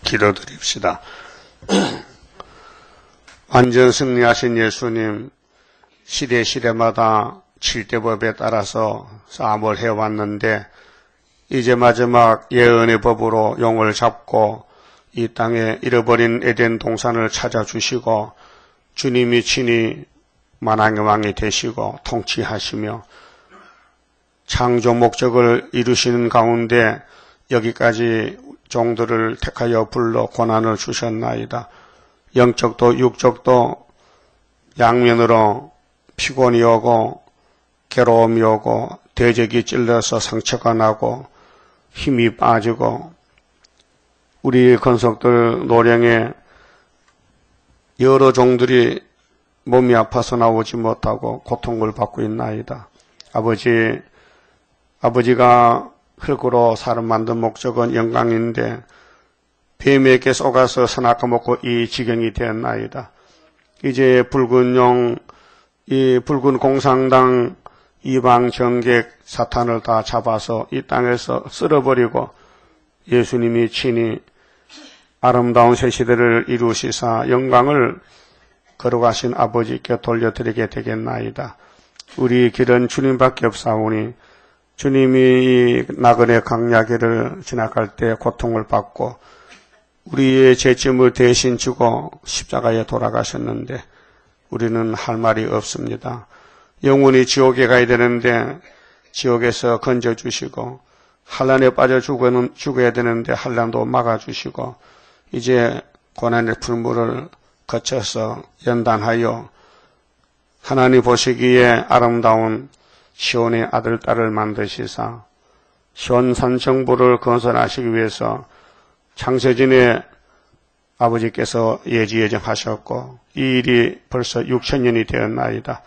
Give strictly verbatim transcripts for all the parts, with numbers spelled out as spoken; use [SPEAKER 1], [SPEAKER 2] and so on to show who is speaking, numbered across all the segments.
[SPEAKER 1] 기도드립시다. 완전 승리하신 예수님, 시대 시대마다 칠대법에 따라서 싸움을 해왔는데 이제 마지막 예언의 법으로 용을 잡고 이 땅에 잃어버린 에덴 동산을 찾아주시고 주님이 친히 만왕의 왕이 되시고 통치하시며 창조 목적을 이루시는 가운데 여기까지 종들을 택하여 불러 고난을 주셨나이다. 영적도 육적도 양면으로 피곤이 오고 괴로움이 오고 대적이 찔러서 상처가 나고 힘이 빠지고 우리 건석들 노령에 여러 종들이 몸이 아파서 나오지 못하고 고통을 받고 있나이다. 아버지, 아버지가 흙으로 사람 만든 목적은 영광인데 뱀에게 속아서 선악과 먹고 이 지경이 되었나이다. 이제 붉은 용, 이 붉은 공상당 이방 정객 사탄을 다 잡아서 이 땅에서 쓸어버리고 예수님이 친히 아름다운 새 시대를 이루시사 영광을 걸어가신 아버지께 돌려드리게 되겠나이다. 우리 길은 주님밖에 없사오니 주님이 나그네 강야기를 지나갈 때 고통을 받고 우리의 죄짐을 대신 지고 십자가에 돌아가셨는데 우리는 할 말이 없습니다. 영원히 지옥에 가야 되는데 지옥에서 건져주시고 환난에 빠져 죽어야 되는데 환난도 막아주시고 이제 고난의 풀물을 거쳐서 연단하여 하나님 보시기에 아름다운 시온의 아들, 딸을 만드시사 시온산 정부를 건설하시기 위해서 창세전에 아버지께서 예지 예정하셨고 이 일이 벌써 육천 년이 되었나이다.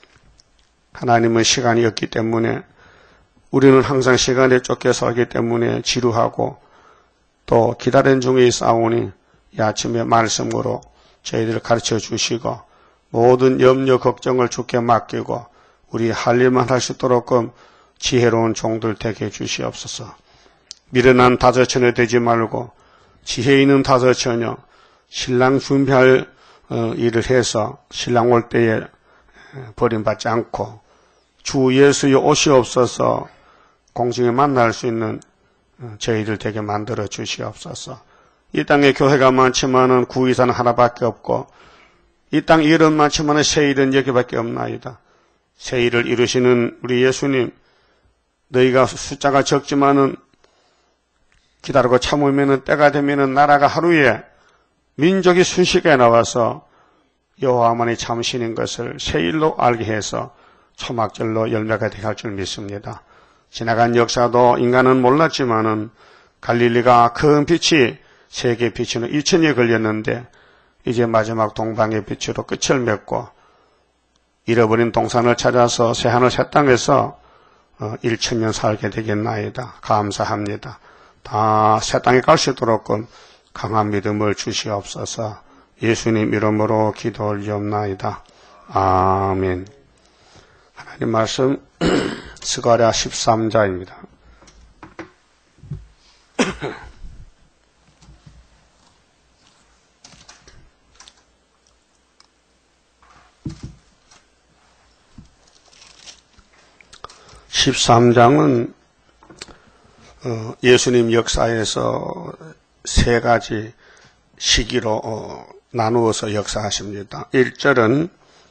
[SPEAKER 1] 하나님은 시간이 없기 때문에 우리는 항상 시간에 쫓겨 살기 때문에 지루하고 또 기다리는 중에 있사오니 이 아침에 말씀으로 저희들을 가르쳐 주시고 모든 염려 걱정을 주께 맡기고 우리 할 일만 할 수 있도록 지혜로운 종들 되게 주시옵소서. 미련한 다저처녀 되지 말고 지혜 있는 다저처녀 신랑 준비할 일을 해서 신랑 올 때에 버림받지 않고 주 예수의 옷이 없어서 공중에 만날 수 있는 저희들 되게 만들어 주시옵소서. 이 땅에 교회가 많지만은 구의사는 하나밖에 없고 이 땅 일은 많지만은 새 일은 여기밖에 없나이다. 새 일을 이루시는 우리 예수님, 너희가 숫자가 적지만은 기다리고 참으면은 때가 되면은 나라가 하루에 민족이 순식간에 나와서 여호와만이 참신인 것을 새 일로 알게 해서 초막절로 열매가 되게 할 줄 믿습니다. 지나간 역사도 인간은 몰랐지만은 갈릴리가 큰 빛이 세계 빛으로 이천년이 걸렸는데 이제 마지막 동방의 빛으로 끝을 맺고 잃어버린 동산을 찾아서 새하늘 새 땅에서 일천년 살게 되겠나이다. 감사합니다. 다 새 땅에 갈 수 있도록 강한 믿음을 주시옵소서. 예수님 이름으로 기도 올리옵나이다. 아멘. 하나님 말씀 스가랴 십삼 장입니다. 십삼 장은 예수님 역사에서 세 가지 시기로 나누어서 역사하십니다. 일 절은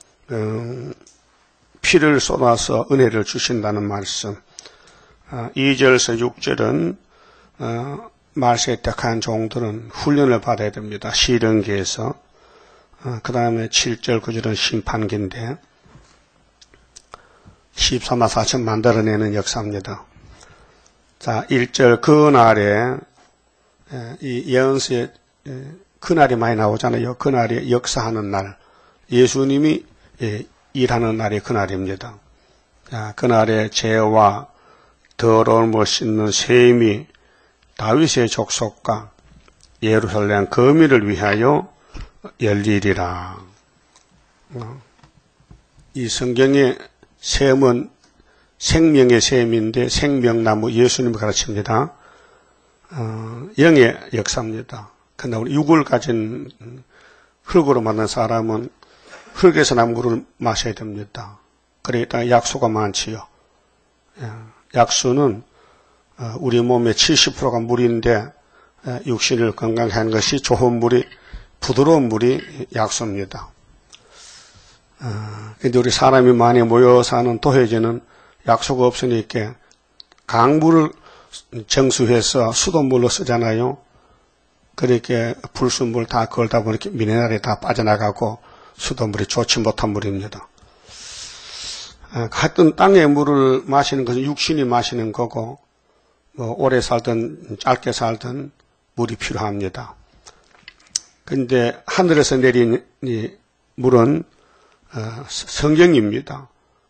[SPEAKER 1] 피를 쏟아서 은혜를 주신다는 말씀, 이 절에서 육 절은 말세에 택한 종들은 훈련을 받아야 됩니다. 시련기에서. 그 다음에 칠 절, 구 절은 심판기인데 십삼만 사천 만들어내는 역사입니다. 자, 일 절 그날에 이 예언서에 그날이 많이 나오잖아요. 그날이 역사하는 날, 예수님이 일하는 날이 그날입니다. 자, 그날에 죄와 더러움을 씻는 셈이 다윗의 족속과 예루살렘 거미를 위하여 열리리라. 이 성경의 셈은 생명의 셈인데 생명나무 예수님을 가르칩니다. 어, 영의 역사입니다. 그러나 우리 육을 가진 흙으로 만든 사람은 흙에서 난 물을 마셔야 됩니다. 그러니까 약수가 많지요. 약수는 우리 몸의 칠십 퍼센트가 물인데 육신을 건강하게 하는 것이 좋은 물이, 부드러운 물이 약수입니다. 그런데 우리 사람이 많이 모여 사는 도회지는 약수가 없으니까 강물을 정수해서 수돗물로 쓰잖아요. 그렇게 불순물 다 걸다 보니까 미네랄이 다 빠져나가고 수돗물이 좋지 못한 물입니다. 하여튼 땅의 물을 마시는 것은 육신이 마시는 거고, 뭐 오래 살든 짧게 살든 물이 필요합니다. 그런데 하늘에서 내린 이 물은 성경입니다.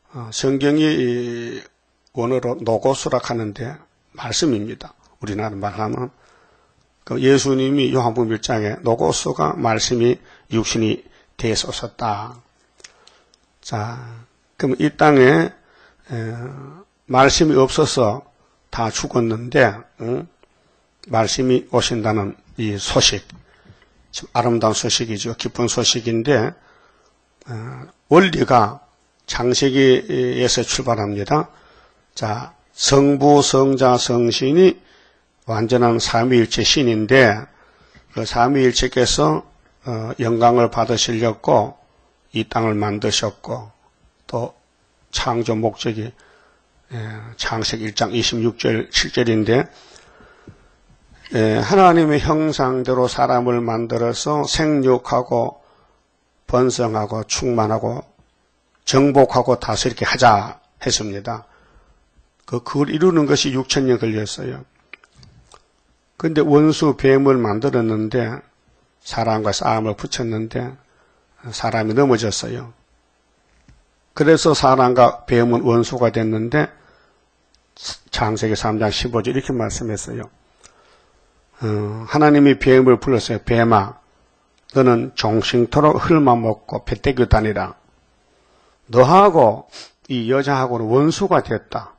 [SPEAKER 1] 성경이 원어로 노고스라 하는데 말씀입니다. 우리나라 말하면 예수님이 요한복음 일 장에 노고스가 말씀이 육신이 되어서 오셨다. 자, 그럼 이 땅에 에, 말씀이 없어서 다 죽었는데 응? 말씀이 오신다는 이 소식, 참 아름다운 소식이죠. 기쁜 소식인데 어, 원리가 창세기에서 출발합니다. 자, 성부, 성자, 성신이 완전한 삼위일체 신인데 그 삼위일체께서 어, 영광을 받으시려고 이 땅을 만드셨고 또 창조 목적이 예, 창세기 일 장 이십육 절 칠 절인데 예, 하나님의 형상대로 사람을 만들어서 생육하고 번성하고 충만하고 정복하고 다스리게 하자 했습니다. 그, 그걸 이루는 것이 육천 년 걸렸어요. 그런데 원수 뱀을 만들었는데 사람과 싸움을 붙였는데 사람이 넘어졌어요. 그래서 사람과 뱀은 원수가 됐는데 창세기 삼 장 십오 절 이렇게 말씀했어요. 어, 하나님이 뱀을 불렀어요. 뱀아, 너는 종식토록 흙만 먹고 배때기 다니라. 너하고 이 여자하고는 원수가 됐다.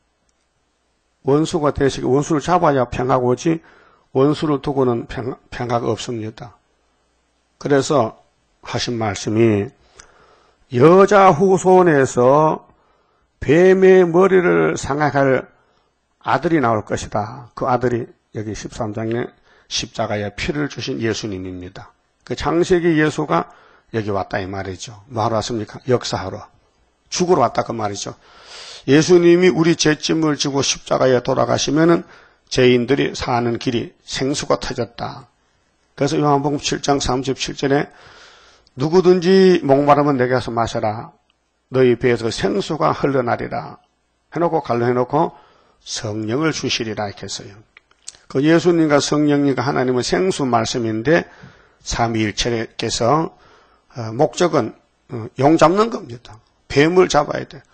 [SPEAKER 1] 원수가 되시고 원수를 잡아야 평화가 오지 원수를 두고는 평, 평화가 없습니다. 그래서 하신 말씀이 여자 후손에서 뱀의 머리를 상하할 아들이 나올 것이다. 그 아들이 여기 십삼 장에 십자가에 피를 주신 예수님입니다. 그 창세기 예수가 여기 왔다 이 말이죠. 뭐하러 왔습니까? 역사하러. 죽으러 왔다 그 말이죠. 예수님이 우리 죄짐을 지고 십자가에 돌아가시면은 죄인들이 사는 길이 생수가 터졌다. 그래서 요한복음 칠 장 삼십칠 절에 누구든지 목마르면 내게 와서 마셔라. 너희 배에서 생수가 흘러나리라. 해놓고 갈라해놓고 성령을 주시리라 이렇게 했어요. 그 예수님과 성령님과 하나님은 생수 말씀인데 삼위일체께서 목적은 용 잡는 겁니다. 뱀을 잡아야 돼.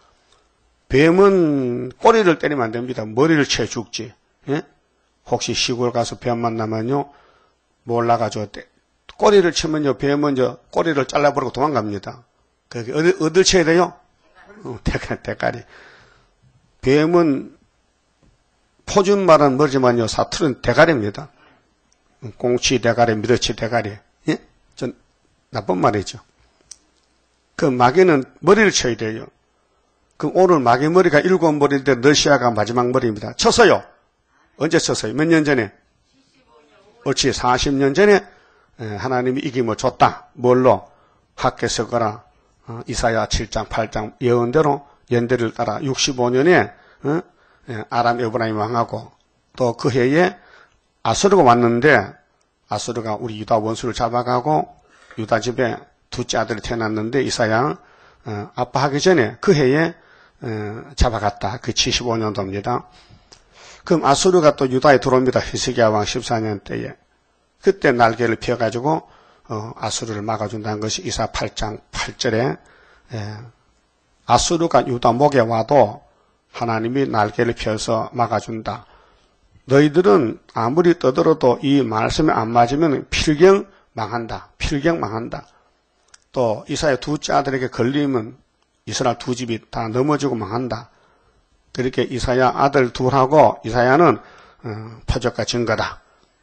[SPEAKER 1] 뱀은 꼬리를 때리면 안 됩니다. 머리를 채 죽지. 예? 혹시 시골 가서 뱀 만나면요 몰라가지고 꼬리를 치면요 뱀은 저 꼬리를 잘라버리고 도망갑니다. 그게 어디, 어딜 쳐야 돼요? 어, 대가리, 대가리. 뱀은 포준말은 모르지만요 사투리는 대가리입니다. 꽁치 대가리, 미더치 대가리. 예? 전 나쁜 말이죠. 그 마귀는 머리를 쳐야 돼요. 그럼 오늘 마귀 머리가 일곱 머리인데 러시아가 마지막 머리입니다. 쳤어요. 언제 쳤어요? 몇 년 전에? 옳지, 사십 년 전에 하나님이 이김을 줬다. 뭘로? 학계 서거라. 어, 이사야 칠 장, 팔 장 예언대로 연대를 따라 육십오 년에 어? 아람 에브라임 왕하고 또 그 해에 아수르가 왔는데 아수르가 우리 유다 원수를 잡아가고 유다 집에 둘째 아들이 태어났는데 이사야 어, 아빠 하기 전에 그 해에 어, 잡아갔다. 그 칠십오 년도입니다. 그럼 아수르가 또 유다에 들어옵니다. 히스기야 왕 십사 년 때에. 그때 날개를 펴가지고 어, 아수르를 막아준다는 것이 이사 팔 장 팔 절에 예, 아수르가 유다 목에 와도 하나님이 날개를 펴서 막아준다. 너희들은 아무리 떠들어도 이 말씀에 안 맞으면 필경 망한다. 필경 망한다. 또 이사야 둘째 아들에게 걸리면 이스라엘 두 집이 다 넘어지고 망한다. 그렇게 이사야 아들 둘하고 이사야는 어, 표적과 증거다.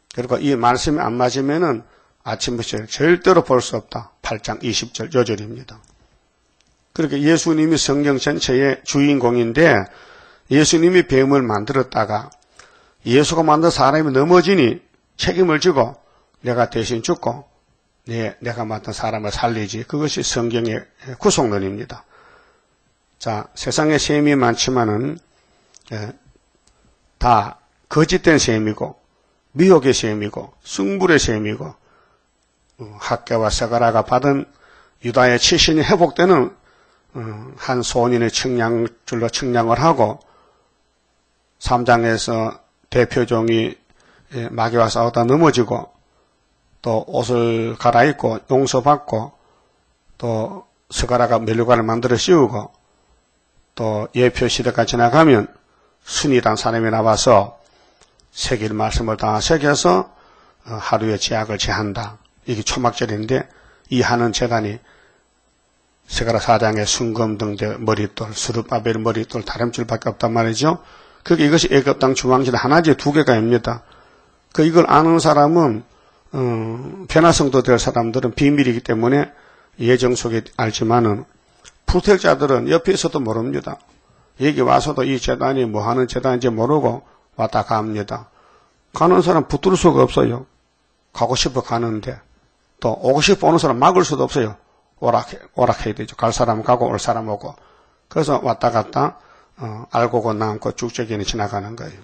[SPEAKER 1] 그리고 이 말씀이 안 맞으면은 아침부터 절대로 볼 수 없다. 팔 장 이십 절 요절입니다. 그렇게 예수님이 성경 전체의 주인공인데 예수님이 뱀을 만들었다가 예수가 만든 사람이 넘어지니 책임을 지고 내가 대신 죽고 내, 내가 만든 사람을 살리지. 그것이 성경의 구속론입니다. 자, 세상에 셈이 많지만은 예, 다 거짓된 셈이고 미혹의 셈이고 승불의 셈이고 어, 학개와 서가라가 받은 유다의 치신이 회복되는 어, 한 소년의 측량줄로 측량을 하고 삼 장에서 대표종이 예, 마귀와 싸우다 넘어지고 또 옷을 갈아입고 용서받고 또 서가라가 멜루가를 만들어 씌우고 또 예표 시대가 지나가면 순이란 사람이 나와서 새길 말씀을 다 새겨서 하루의 제약을 제한다. 이게 초막절인데 이 하는 재단이 서가라 사 장의 순금등대 머릿돌, 수르바벨 머릿돌, 다림줄밖에 없단 말이죠. 그게 이것이 애굽 땅 중앙실 하나지 두 개가 입니다. 그 이걸 아는 사람은 어, 변화성도 될 사람들은 비밀이기 때문에 예정 속에 알지만은 부택자들은 옆에 있어도 모릅니다. 여기 와서도 이 재단이 뭐 하는 재단인지 모르고 왔다 갑니다. 가는 사람 붙들 수가 없어요. 가고 싶어 가는데 또 오고 싶어 오는 사람 막을 수도 없어요. 오락해, 오락해야 되죠. 갈 사람 가고 올 사람 오고. 그래서 왔다 갔다 어, 알고고 남고 쭉저기는 지나가는 거예요.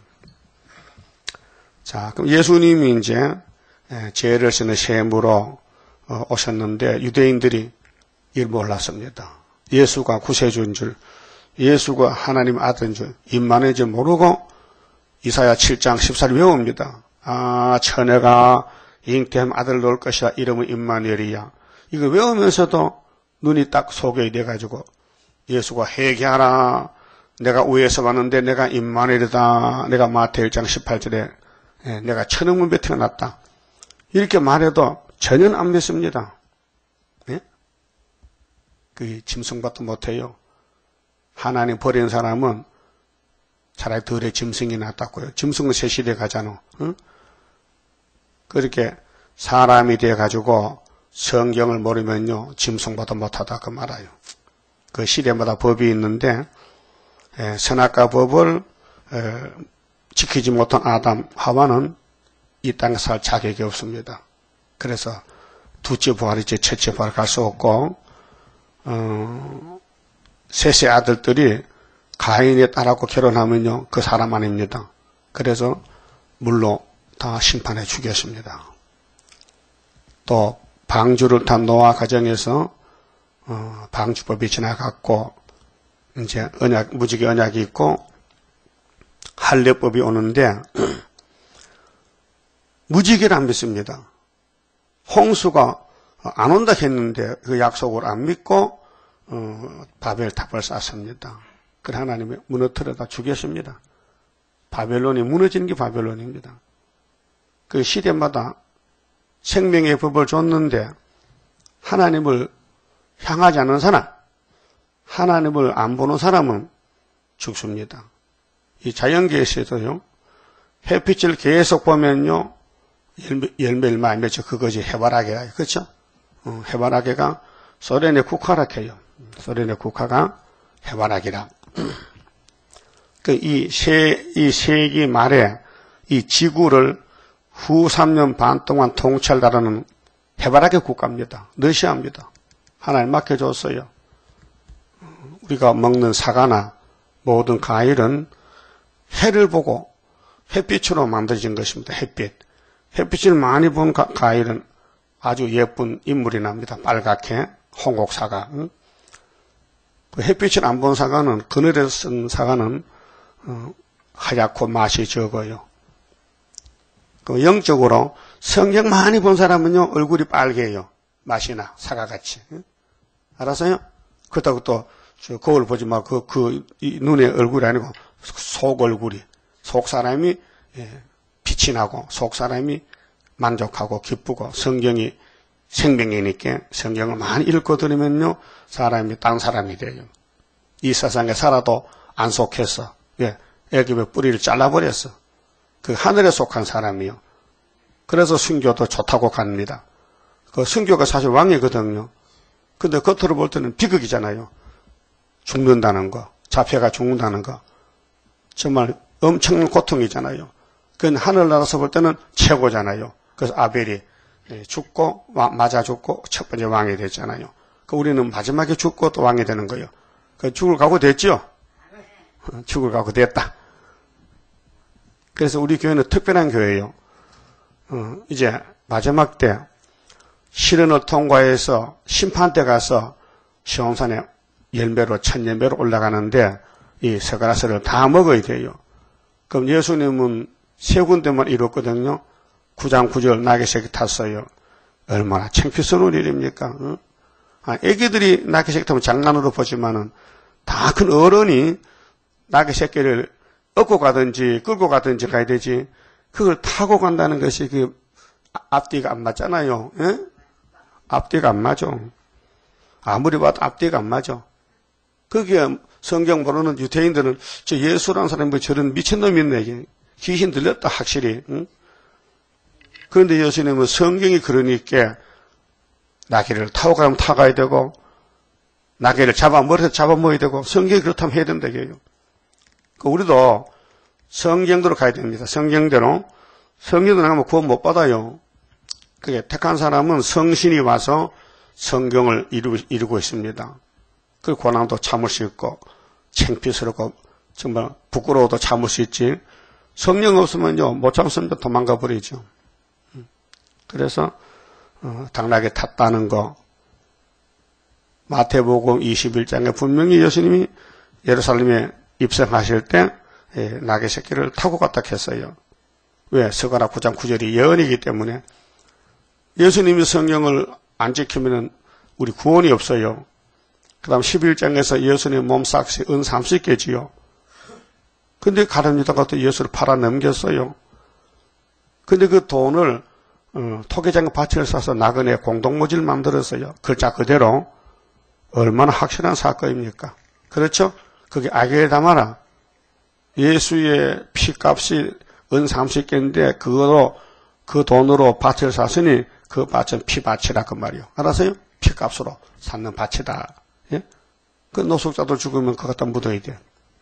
[SPEAKER 1] 자, 그럼 예수님이 이제 죄를 쓰는 셈으로 오셨는데 유대인들이 이걸 몰랐습니다. 예수가 구세주인 줄, 예수가 하나님 아들인 줄, 임마누엘인 줄 모르고 이사야 칠 장 십사를 외웁니다. 아, 처녀가 잉태한 아들 놓을 것이라 이름은 임마누엘이야. 이거 외우면서도 눈이 딱 소개이 돼가지고 예수가 회개하라. 내가 위에서 왔는데 내가 임마누엘이다. 내가 마태일 장 십팔 절에 내가 천억문배 태어났다. 이렇게 말해도 전혀 안 믿습니다. 예? 그 짐승밭도 못해요. 하나님 버린 사람은 차라리 덜의 짐승이 낫다고요. 짐승은 새 시대에 가잖아. 응? 그렇게 사람이 돼가지고 성경을 모르면요 짐승보다 못하다 그 말아요. 그 시대마다 법이 있는데 에, 선악과 법을 에, 지키지 못한 아담 하와는 이 땅에 살 자격이 없습니다. 그래서 두째 부활이지 첫째 부활 갈 수 없고 어, 셋째 아들들이 가인에 따라고 결혼하면요 그 사람 아닙니다. 그래서 물로 다 심판해 죽였습니다. 또 방주를 탄 노아 가정에서 어, 방주법이 지나갔고 이제 언약 무지개 언약이 있고 할례법이 오는데 무지개를 안 믿습니다. 홍수가 안 온다 했는데 그 약속을 안 믿고 어, 바벨탑을 쌓습니다. 그래 하나님이 무너뜨려다 죽였습니다. 바벨론이 무너지는 게 바벨론입니다. 그 시대마다 생명의 법을 줬는데 하나님을 향하지 않는 사람, 하나님을 안 보는 사람은 죽습니다. 이 자연계에서도요, 햇빛을 계속 보면요, 열매, 열매를 많이 맺죠. 그것이 해바라기라. 그렇죠? 어, 해바라기가 소련의 국화라 해요. 소련의 국화가 해바라기라. 그 이 세, 이 세기 말에 이 지구를 후 삼 년 반 동안 통치하려는 해바라기 국가입니다. 러시아입니다. 하나님 맡겨줬어요. 우리가 먹는 사과나 모든 과일은 해를 보고 햇빛으로 만들어진 것입니다. 햇빛. 햇빛을 많이 본 과일은 아주 예쁜 인물이 납니다. 빨갛게 홍곡사과. 그 햇빛을 안 본 사과는 그늘에서 쓴 사과는 하얗고 맛이 적어요. 그 영적으로 성경 많이 본 사람은요 얼굴이 빨개요. 맛이 나 사과같이. 알았어요? 그렇다고 또 거울 보지 마. 그, 그 눈의 얼굴이 아니고 속 얼굴이 속 사람이 빛이 나고 속 사람이 만족하고 기쁘고 성경이 생명이니까 성경을 많이 읽고 들으면요 사람이 딴 사람이 돼요. 이 세상에 살아도 안 속했어. 왜? 애굽의 뿌리를 잘라버렸어. 그 하늘에 속한 사람이요. 그래서 순교도 좋다고 갑니다. 그 순교가 사실 왕이거든요. 근데 겉으로 볼 때는 비극이잖아요. 죽는다는 거, 잡혀가 죽는다는 거. 정말 엄청난 고통이잖아요. 그건 하늘나라에서 볼 때는 최고잖아요. 그래서 아벨이 죽고 맞아 죽고 첫 번째 왕이 됐잖아요. 그 우리는 마지막에 죽고 또 왕이 되는 거예요. 그 죽을 각오 됐죠? 죽을 각오 됐다. 그래서 우리 교회는 특별한 교회예요. 어, 이제 마지막 때 시련을 통과해서 심판 때 가서 시온산에 열배로 천년배로 올라가는데 이 서가라스를 다 먹어야 돼요. 그럼 예수님은 세 군데만 이뤘거든요. 구 장 구 절 낙엽새끼 탔어요. 얼마나 창피스러운 일입니까? 응? 아, 애기들이 낙엽새끼 타면 장난으로 보지만은 다 큰 어른이 낙엽새끼를 업고 가든지 끌고 가든지 가야 되지. 그걸 타고 간다는 것이 그 앞뒤가 안 맞잖아요. 예? 앞뒤가 안 맞아. 아무리 봐도 앞뒤가 안 맞아. 그게 성경 보는 유대인들은 저 예수라는 사람이 뭐 저런 미친놈이 있네. 이게. 귀신 들렸다 확실히. 응? 그런데 예수님은 성경이 그러니까 나귀를 타고 가면 타가야 되고 나귀를 잡아 머리에서 잡아 먹어야 되고 성경이 그렇다면 해야 된다 이게요. 우리도 성경대로 가야 됩니다. 성경대로. 성경대로 나가면 구원 못 받아요. 그게 택한 사람은 성신이 와서 성경을 이루, 이루고 있습니다. 그 고난도 참을 수 있고 창피스럽고 정말 부끄러워도 참을 수 있지. 성령 없으면요 못 참으면 도망가 버리죠. 그래서 어, 당나귀 탔다는 거 마태복음 이십일 장에 분명히 예수님이 예루살렘에 입성하실 때 예, 낙의 새끼를 타고 갔다 했어요. 왜? 서가라 구 장 구 절이 예언이기 때문에. 예수님이 성경을 안 지키면 우리 구원이 없어요. 그 다음 십일 장에서 예수님 몸삭시 은 삼십 개지요. 근데 가룟 유다가 또 예수를 팔아 넘겼어요. 근데 그 돈을 어, 토기장 밭을 사서 나그네 공동모지를 만들었어요. 글자 그대로. 얼마나 확실한 사건입니까? 그렇죠? 그게 악에 담아라. 예수의 피값이 은 삼십 개인데 그거로 그 돈으로 밭을 샀으니 그 밭은 피밭이라 그 말이요. 알았어요? 피값으로 샀는 밭이다. 예? 그 노숙자도 죽으면 그거 갖다 묻어야 돼.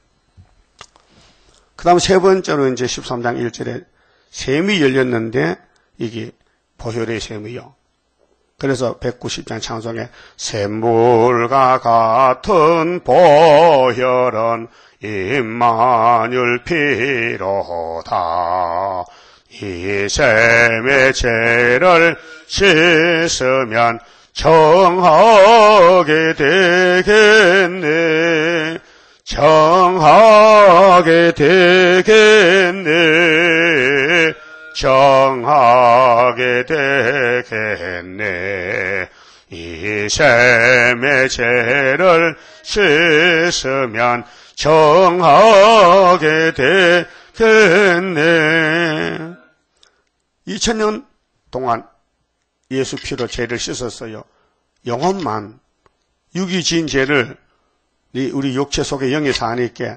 [SPEAKER 1] 그 다음 세 번째로 이제 십삼 장 일 절에 셈이 열렸는데 이게 보혈의 셈이요. 그래서 백구십 장 찬송에 샘물과 같은 보혈은 임마누엘 피로다. 이 셈의 죄를 씻으면 정하게 되겠네. 정하게 되겠네. 정하게 되겠네. 이 셈의 죄를 씻으면 정하게 되겠네. 이천 년 동안 예수 피로 죄를 씻었어요. 영혼만 육이 지은 죄를 우리 육체 속에 영이 사니까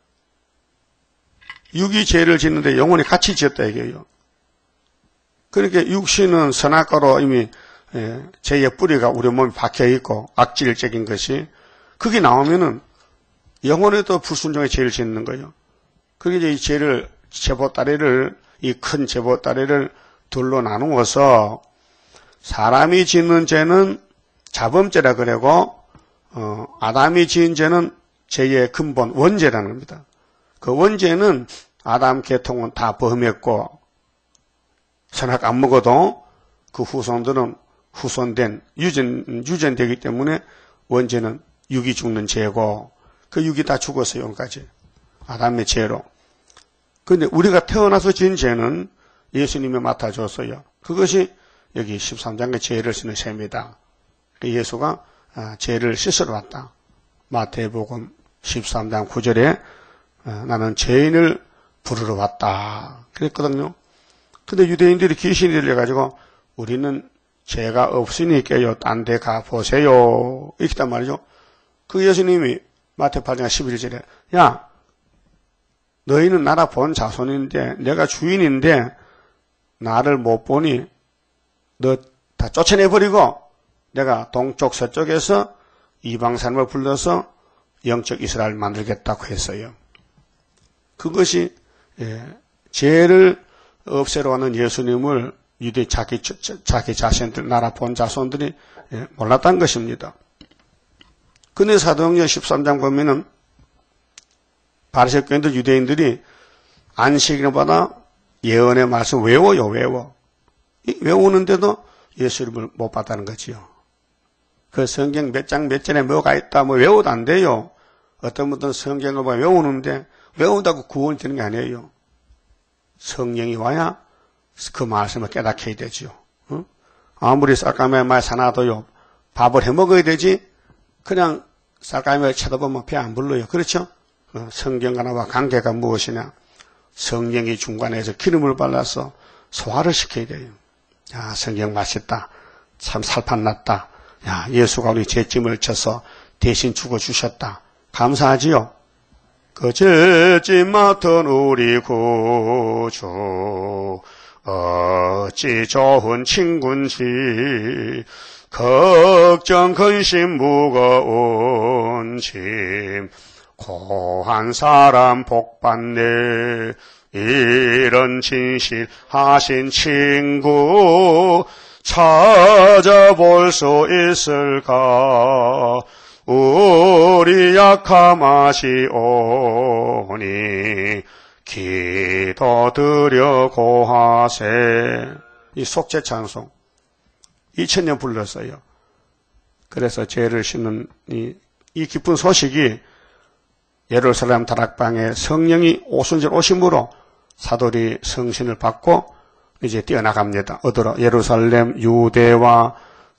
[SPEAKER 1] 육이 죄를 짓는데 영혼이 같이 지었다 이게요. 그러니까 육신은 선악과로 이미 죄의 뿌리가 우리 몸에 박혀 있고 악질적인 것이 그게 나오면은 영혼에도 불순종의 죄를 짓는 거예요. 그게 이제 이 죄를 제보다리를 이 큰 제보다리를 둘로 나누어서 사람이 짓는 죄는 자범죄라 그러고 어, 아담이 지은 죄는 죄의 근본 원죄라는 겁니다. 그 원죄는 아담 계통은 다 범했고 선악 안 먹어도 그 후손들은 후손된 유전 유전되기 때문에 원죄는 육이 죽는 죄고 그 육이 다 죽었어요. 여기까지 아담의 죄로. 그런데 우리가 태어나서 지은 죄는 예수님이 맡아줬어요. 그것이 여기 십삼 장의 죄를 씻는 셈이다. 예수가 죄를 씻으러 왔다. 마태복음 십삼 장 구 절에 나는 죄인을 부르러 왔다. 그랬거든요. 근데 유대인들이 귀신이 들려가지고 우리는 죄가 없으니까요. 딴 데 가보세요. 이렇게 단 말이죠. 그 예수님이 마태 팔 장 십일 절에 야 너희는 나라 본 자손인데 내가 주인인데 나를 못 보니 너 다 쫓아내버리고 내가 동쪽 서쪽에서 이방 사람을 불러서 영적 이스라엘을 만들겠다고 했어요. 그것이 예, 죄를 없애러 가는 예수님을 유대 자기, 자기 자신들, 나라 본 자손들이 예, 몰랐다는 것입니다. 근데 사도행전 십삼 장 보면은 바리새 교인들 유대인들이 안식일마다 예언의 말씀 외워요, 외워. 외우는데도 예수 이름을 못 봤다는 거지요. 그 성경 몇 장 몇 절에 뭐가 있다, 뭐 외워도 안 돼요. 어떤 분들은 성경을 봐 외우는데 외운다고 구원이 되는 게 아니에요. 성령이 와야 그 말씀을 깨닫게 되죠. 어? 아무리 쌀가미에 말 사놔도요, 밥을 해 먹어야 되지, 그냥 쌀가미를 쳐다보면 배 안 불러요. 그렇죠? 어, 성경 하나와 관계가 무엇이냐? 성령이 중간에서 기름을 발라서 소화를 시켜야 돼요. 야, 성경 맛있다. 참 살판났다. 야, 예수가 우리 죄짐을 져서 대신 죽어주셨다. 감사하지요? 그 죄짐 맡은 우리 구주 어찌 좋은 친군지 걱정 근심 무거운 짐 고한 사람 복받네. 이런 진실하신 친구 찾아볼 수 있을까? 우리 약함하시오니 기도드려 고하세. 이 속죄 찬송 이천 년 불렀어요. 그래서 죄를 씻는 이, 이 기쁜 소식이 예루살렘 다락방에 성령이 오순절 오심으로 사도들이 성신을 받고 이제 뛰어나갑니다. 어디로? 예루살렘, 유대와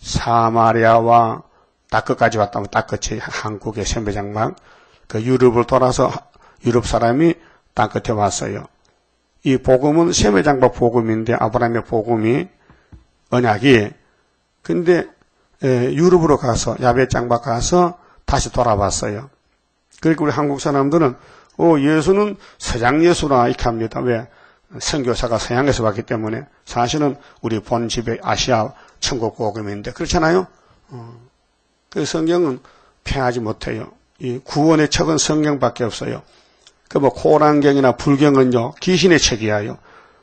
[SPEAKER 1] 사마리아와 딱 끝까지 왔다면 딱 끝이 한국의 셈배장막, 그 유럽을 돌아서 유럽 사람이 땅 끝에 왔어요. 이 복음은 셈배장막 복음인데 아브라함의 복음이 언약이 근데 에, 유럽으로 가서 야베장막 가서 다시 돌아왔어요. 그러니까 우리 한국 사람들은 어, 예수는 서양 예수라 이렇게 합니다. 왜? 선교사가 서양에서 왔기 때문에 사실은 우리 본 집의 아시아 천국 복음인데 그렇잖아요. 어. 그 성경은 폐하지 못해요. 이 구원의 책은 성경밖에 없어요. 그 뭐 코란경이나 불경은요 귀신의 책이야요.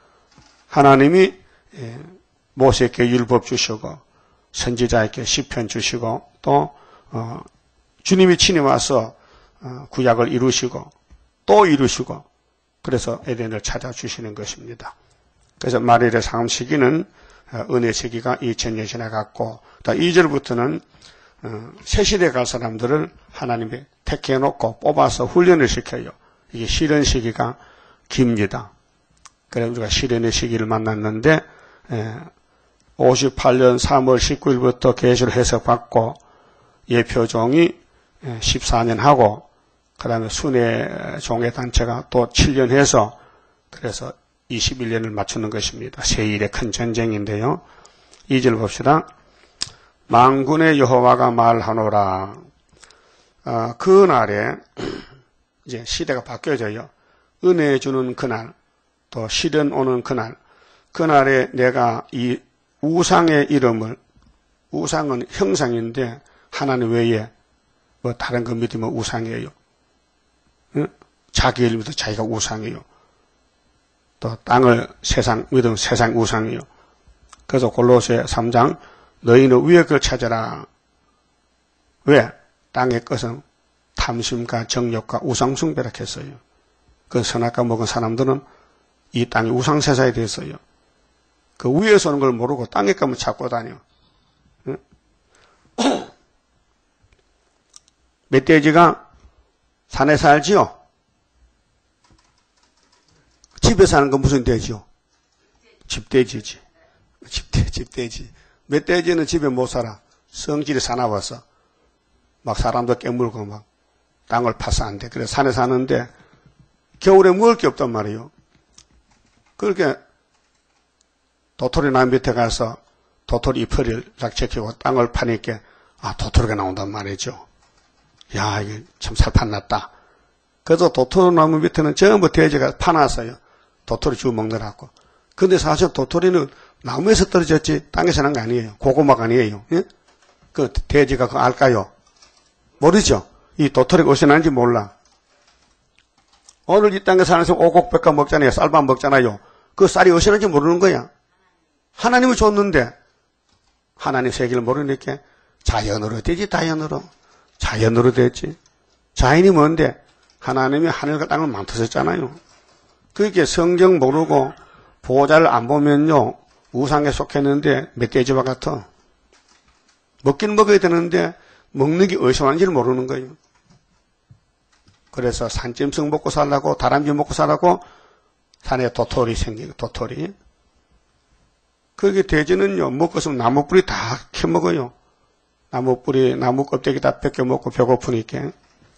[SPEAKER 1] 하나님이 예, 모세에게 율법 주시고 선지자에게 시편 주시고 또 어, 주님이 친히 와서 어, 구약을 이루시고 또 이루시고 그래서 에덴을 찾아주시는 것입니다. 그래서 마리아의 상음 시기는 어, 은혜 시기가 이천 년 지나갔고 또 이 절부터는 어, 새 시대에 갈 사람들을 하나님이 택해놓고 뽑아서 훈련을 시켜요. 이게 실현 시기가 깁니다. 그래서 우리가 실현의 시기를 만났는데 에, 오십팔 년 삼월 십구일부터 계시를 해석받고 예표종이 십사 년 하고 그 다음에 순회 종회단체가 또 칠 년 해서 그래서 이십일 년을 맞추는 것입니다. 세일의 큰 전쟁인데요. 이 절 봅시다. 만군의 여호와가 말하노라. 어, 그 날에 이제 시대가 바뀌어져요. 은혜 주는 그날, 또 시련 오는 그날, 그날에 내가 이 우상의 이름을, 우상은 형상인데 하나님 외에 뭐 다른 거 믿으면 우상이에요. 응? 자기 일 믿으면 자기가 우상이에요. 또 땅을 세상 믿으면 세상 우상이에요. 그래서 골로새 삼 장 너희는 위의 걸 찾아라. 왜? 땅의 것은 탐심과 정욕과 우상숭배라 했어요. 그 선악과 먹은 사람들은 이 땅이 우상세사에 됐어요. 그 위에서 오는 걸 모르고 땅에 가면 찾고 다녀. 응? 멧돼지가 산에 살지요? 집에 사는 건 무슨 돼지요? 집돼지지. 집돼, 집돼지. 멧돼지는 집에 못 살아. 성질이 사나워서. 막 사람도 깨물고 막 땅을 파서 안 돼. 그래서 산에 사는데 겨울에 먹을 게 없단 말이에요. 그렇게 도토리 나무 밑에 가서 도토리 잎을 딱 제끼고 땅을 파니까 아 도토리가 나온단 말이죠. 야 이게 참 살판났다. 그래서 도토리 나무 밑에는 전부 돼지가 파놨어요. 도토리 주워 먹느라고. 근데 사실 도토리는 나무에서 떨어졌지 땅에서 난 거 아니에요. 고구마가 아니에요. 예? 그 돼지가 그거 알까요? 모르죠. 이 도토리가 어디서 나는지 몰라. 오늘 이 땅에 사는 사람 오곡백과 먹잖아요. 쌀밥 먹잖아요. 그 쌀이 어디서 나는지 모르는 거야. 하나님을 줬는데 하나님 세계를 모르니까 자연으로 되지. 자연으로. 자연으로 됐지. 자연이 뭔데? 하나님이 하늘과 땅을 만드셨잖아요. 그렇게 성경 모르고 보호자를 안 보면요. 우상에 속했는데 멧돼지와 같아. 먹긴 먹어야 되는데 먹는 게 어디서 왔는지를 모르는 거예요. 그래서 산짐승 먹고 살라고 다람쥐 먹고 살라고 산에 도토리 생기고 도토리. 그게 돼지는요. 먹고서 나무 뿌리 다 캐먹어요. 나무 뿌리 나무 껍데기 다 벗겨 먹고 배고프니까.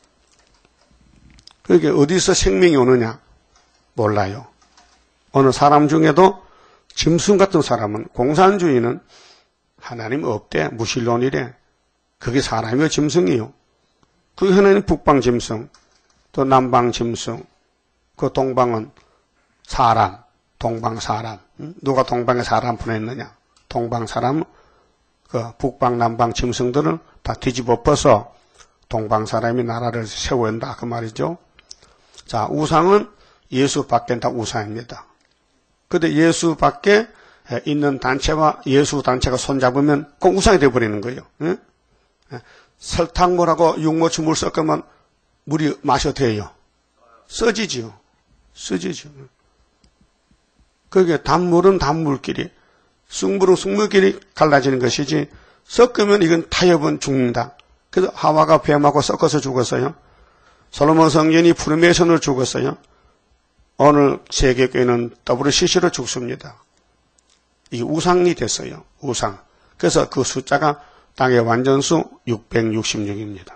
[SPEAKER 1] 그게 어디서 생명이 오느냐 몰라요. 어느 사람 중에도 짐승 같은 사람은 공산주의는 하나님 없대. 무신론이래. 그게 사람이요 짐승이요. 그게 하나님 북방 짐승, 또 남방 짐승, 그 동방은 사람, 동방 사람. 누가 동방에 사람 보냈느냐? 동방 사람, 그 북방 남방 짐승들을 다 뒤집어 엎어서 동방 사람이 나라를 세워온다 그 말이죠. 자, 우상은 예수 밖엔 다 우상입니다. 근데 예수 밖에 있는 단체와 예수 단체가 손잡으면 꼭 우상이 되어버리는 거예요. 응? 설탕물하고 육모추 물 섞으면 물이 마셔도 돼요. 써지죠. 써지죠. 그게 단물은 단물끼리, 쑥물은 쑥물끼리 갈라지는 것이지 섞으면 이건 타협은 죽는다. 그래서 하와가 뱀하고 섞어서 죽었어요. 솔로몬 성전이 프리메이슨으로 죽었어요. 오늘 세계교회는 더블유씨씨로 죽습니다. 이게 우상이 됐어요. 우상. 그래서 그 숫자가 땅의 완전수 육백육십육입니다.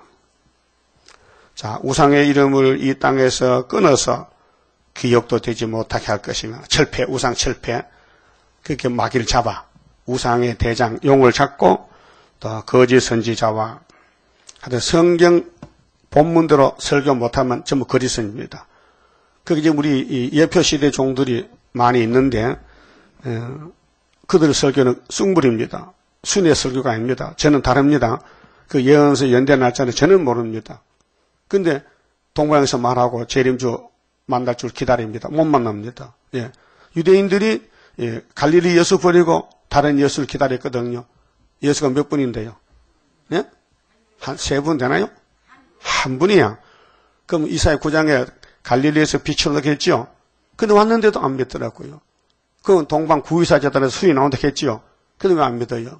[SPEAKER 1] 자, 우상의 이름을 이 땅에서 끊어서 기억도 되지 못하게 할 것이며 철폐, 우상 철폐. 그렇게 마귀를 잡아 우상의 대장 용을 잡고 또 거짓 선지자와 하여튼 성경 본문대로 설교 못하면 전부 거짓 선지입니다. 그게 이제 우리 이 예표 시대 종들이 많이 있는데 에, 그들 설교는 쑥물입니다. 순회 설교가 아닙니다. 저는 다릅니다. 그 예언서 연대 날짜는 저는 모릅니다. 근데 동방에서 말하고 재림주 만날 줄 기다립니다. 못 만납니다. 예. 유대인들이 예, 갈릴리 예수 버리고 다른 예수를 기다렸거든요. 예수가 몇 분인데요? 예? 한 세 분 되나요? 한 분이야. 그럼 이사야 구 장에 갈릴리에서 빛을 얻게 했죠. 근데 왔는데도 안 믿더라고요. 그건 동방 구이사 재단에서 수위 나온다 했지요. 근데 왜 안 믿어요?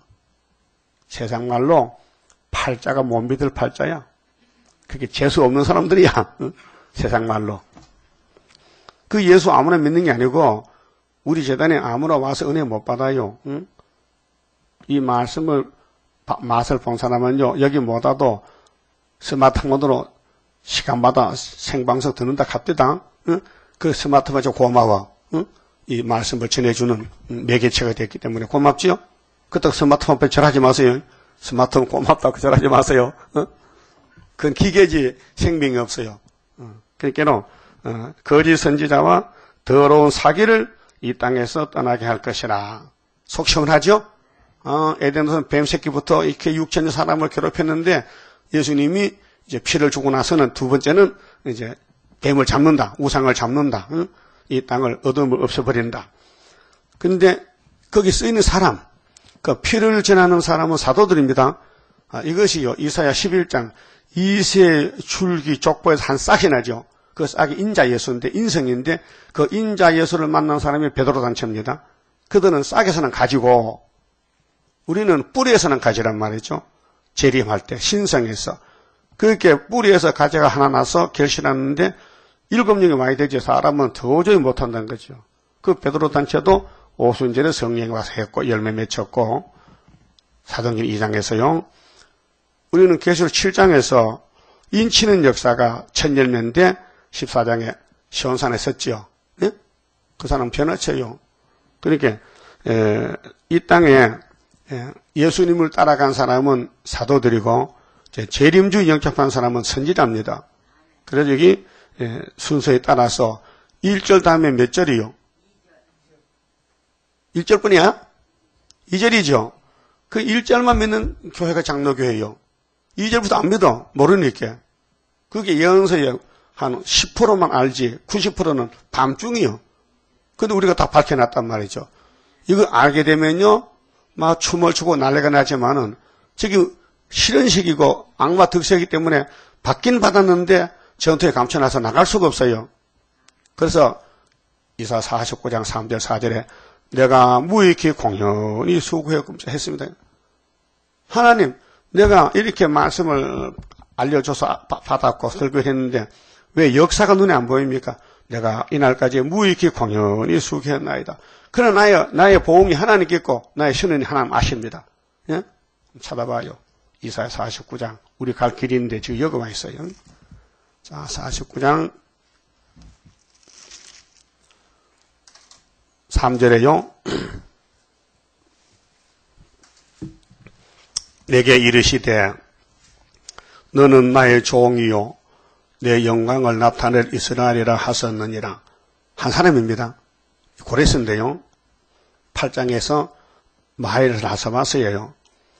[SPEAKER 1] 세상 말로 팔자가 못 믿을 팔자야. 그게 재수 없는 사람들이야. 응? 세상 말로. 그 예수 아무나 믿는 게 아니고 우리 재단에 아무나 와서 은혜 못 받아요. 응? 이 말씀을 맛을 본 사람은요. 여기 못 와도 스마트폰으로 시간마다 생방송 듣는다 갑디다. 응? 그 스마트폰 좀 고마워. 응? 이 말씀을 전해주는 매개체가 됐기 때문에 고맙지요? 그렇다고 스마트폰 배절하지 마세요. 스마트폰 고맙다고 절하지 마세요. 어? 그건 기계지 생명이 없어요. 어. 그러니까 어, 거짓 선지자와 더러운 사기를 이 땅에서 떠나게 할 것이라. 속 시원하죠? 어, 에덴에서 뱀 새끼부터 이렇게 육천여 사람을 괴롭혔는데 예수님이 이제 피를 주고 나서는 두 번째는 이제 뱀을 잡는다. 우상을 잡는다. 응? 이 땅을 어둠을 없애버린다. 근데 거기 쓰이는 사람, 그 피를 전하는 사람은 사도들입니다. 아, 이것이요. 이사야 십일 장 이세 줄기 족보에서 한 싹이 나죠. 그 싹이 인자 예수인데 인성인데 그 인자 예수를 만난 사람이 베드로 단체입니다. 그들은 싹에서는 가지고 우리는 뿌리에서는 가지란 말이죠. 재림할 때 신성에서 그렇게 뿌리에서 가지가 하나 나서 결실하는데 일곱 명이 많이 되죠. 사람은 도저히 못한다는 거죠. 그 베드로 단체도 오순절에 성령이 와서 했고 열매 맺혔고 사도행전 이 장에서요. 우리는 계시록 칠 장에서 인치는 역사가 첫 열매인데 십사 장에 시온산에 섰죠. 예? 그 사람 변화체요. 그러니까 에, 이 땅에 에, 예수님을 따라간 사람은 사도들이고 재림주 영접한 사람은 선지자입니다. 그래서 여기 에, 순서에 따라서 일 절 다음에 몇 절이요? 일 절뿐이야? 이 절이죠. 그 일 절만 믿는 교회가 장로교회예요. 이 절부터 안 믿어. 모르니까. 그게 예언서에 한 십 퍼센트만 알지 구십 퍼센트는 밤중이요. 근데 우리가 다 밝혀놨단 말이죠. 이거 알게 되면요, 막 춤을 추고 난리가 나지만은, 저기 실현식이고 악마 득세이기 때문에 받긴 받았는데 전투에 감춰놔서 나갈 수가 없어요. 그래서 이사 사십구 장 삼 절 사 절에 내가 무익히 공연히 수고했습니다. 하나님, 내가 이렇게 말씀을 알려줘서 받았고 설교를 했는데 왜 역사가 눈에 안 보입니까? 내가 이날까지 무익히 공연히 수고했나이다. 그러나 나의, 나의 보응이 하나님께 있고 나의 신은이 하나님 아십니다. 예? 찾아봐요. 이사야 사십구 장. 우리 갈 길인데 지금 여기만 있어요. 자, 사십구 장 삼 절에요. 내게 이르시되 너는 나의 종이요 내 영광을 나타낼 이스라엘이라 하셨느니라. 한 사람입니다. 고레스인데요. 팔 장에서 마헬을 하사마스예요.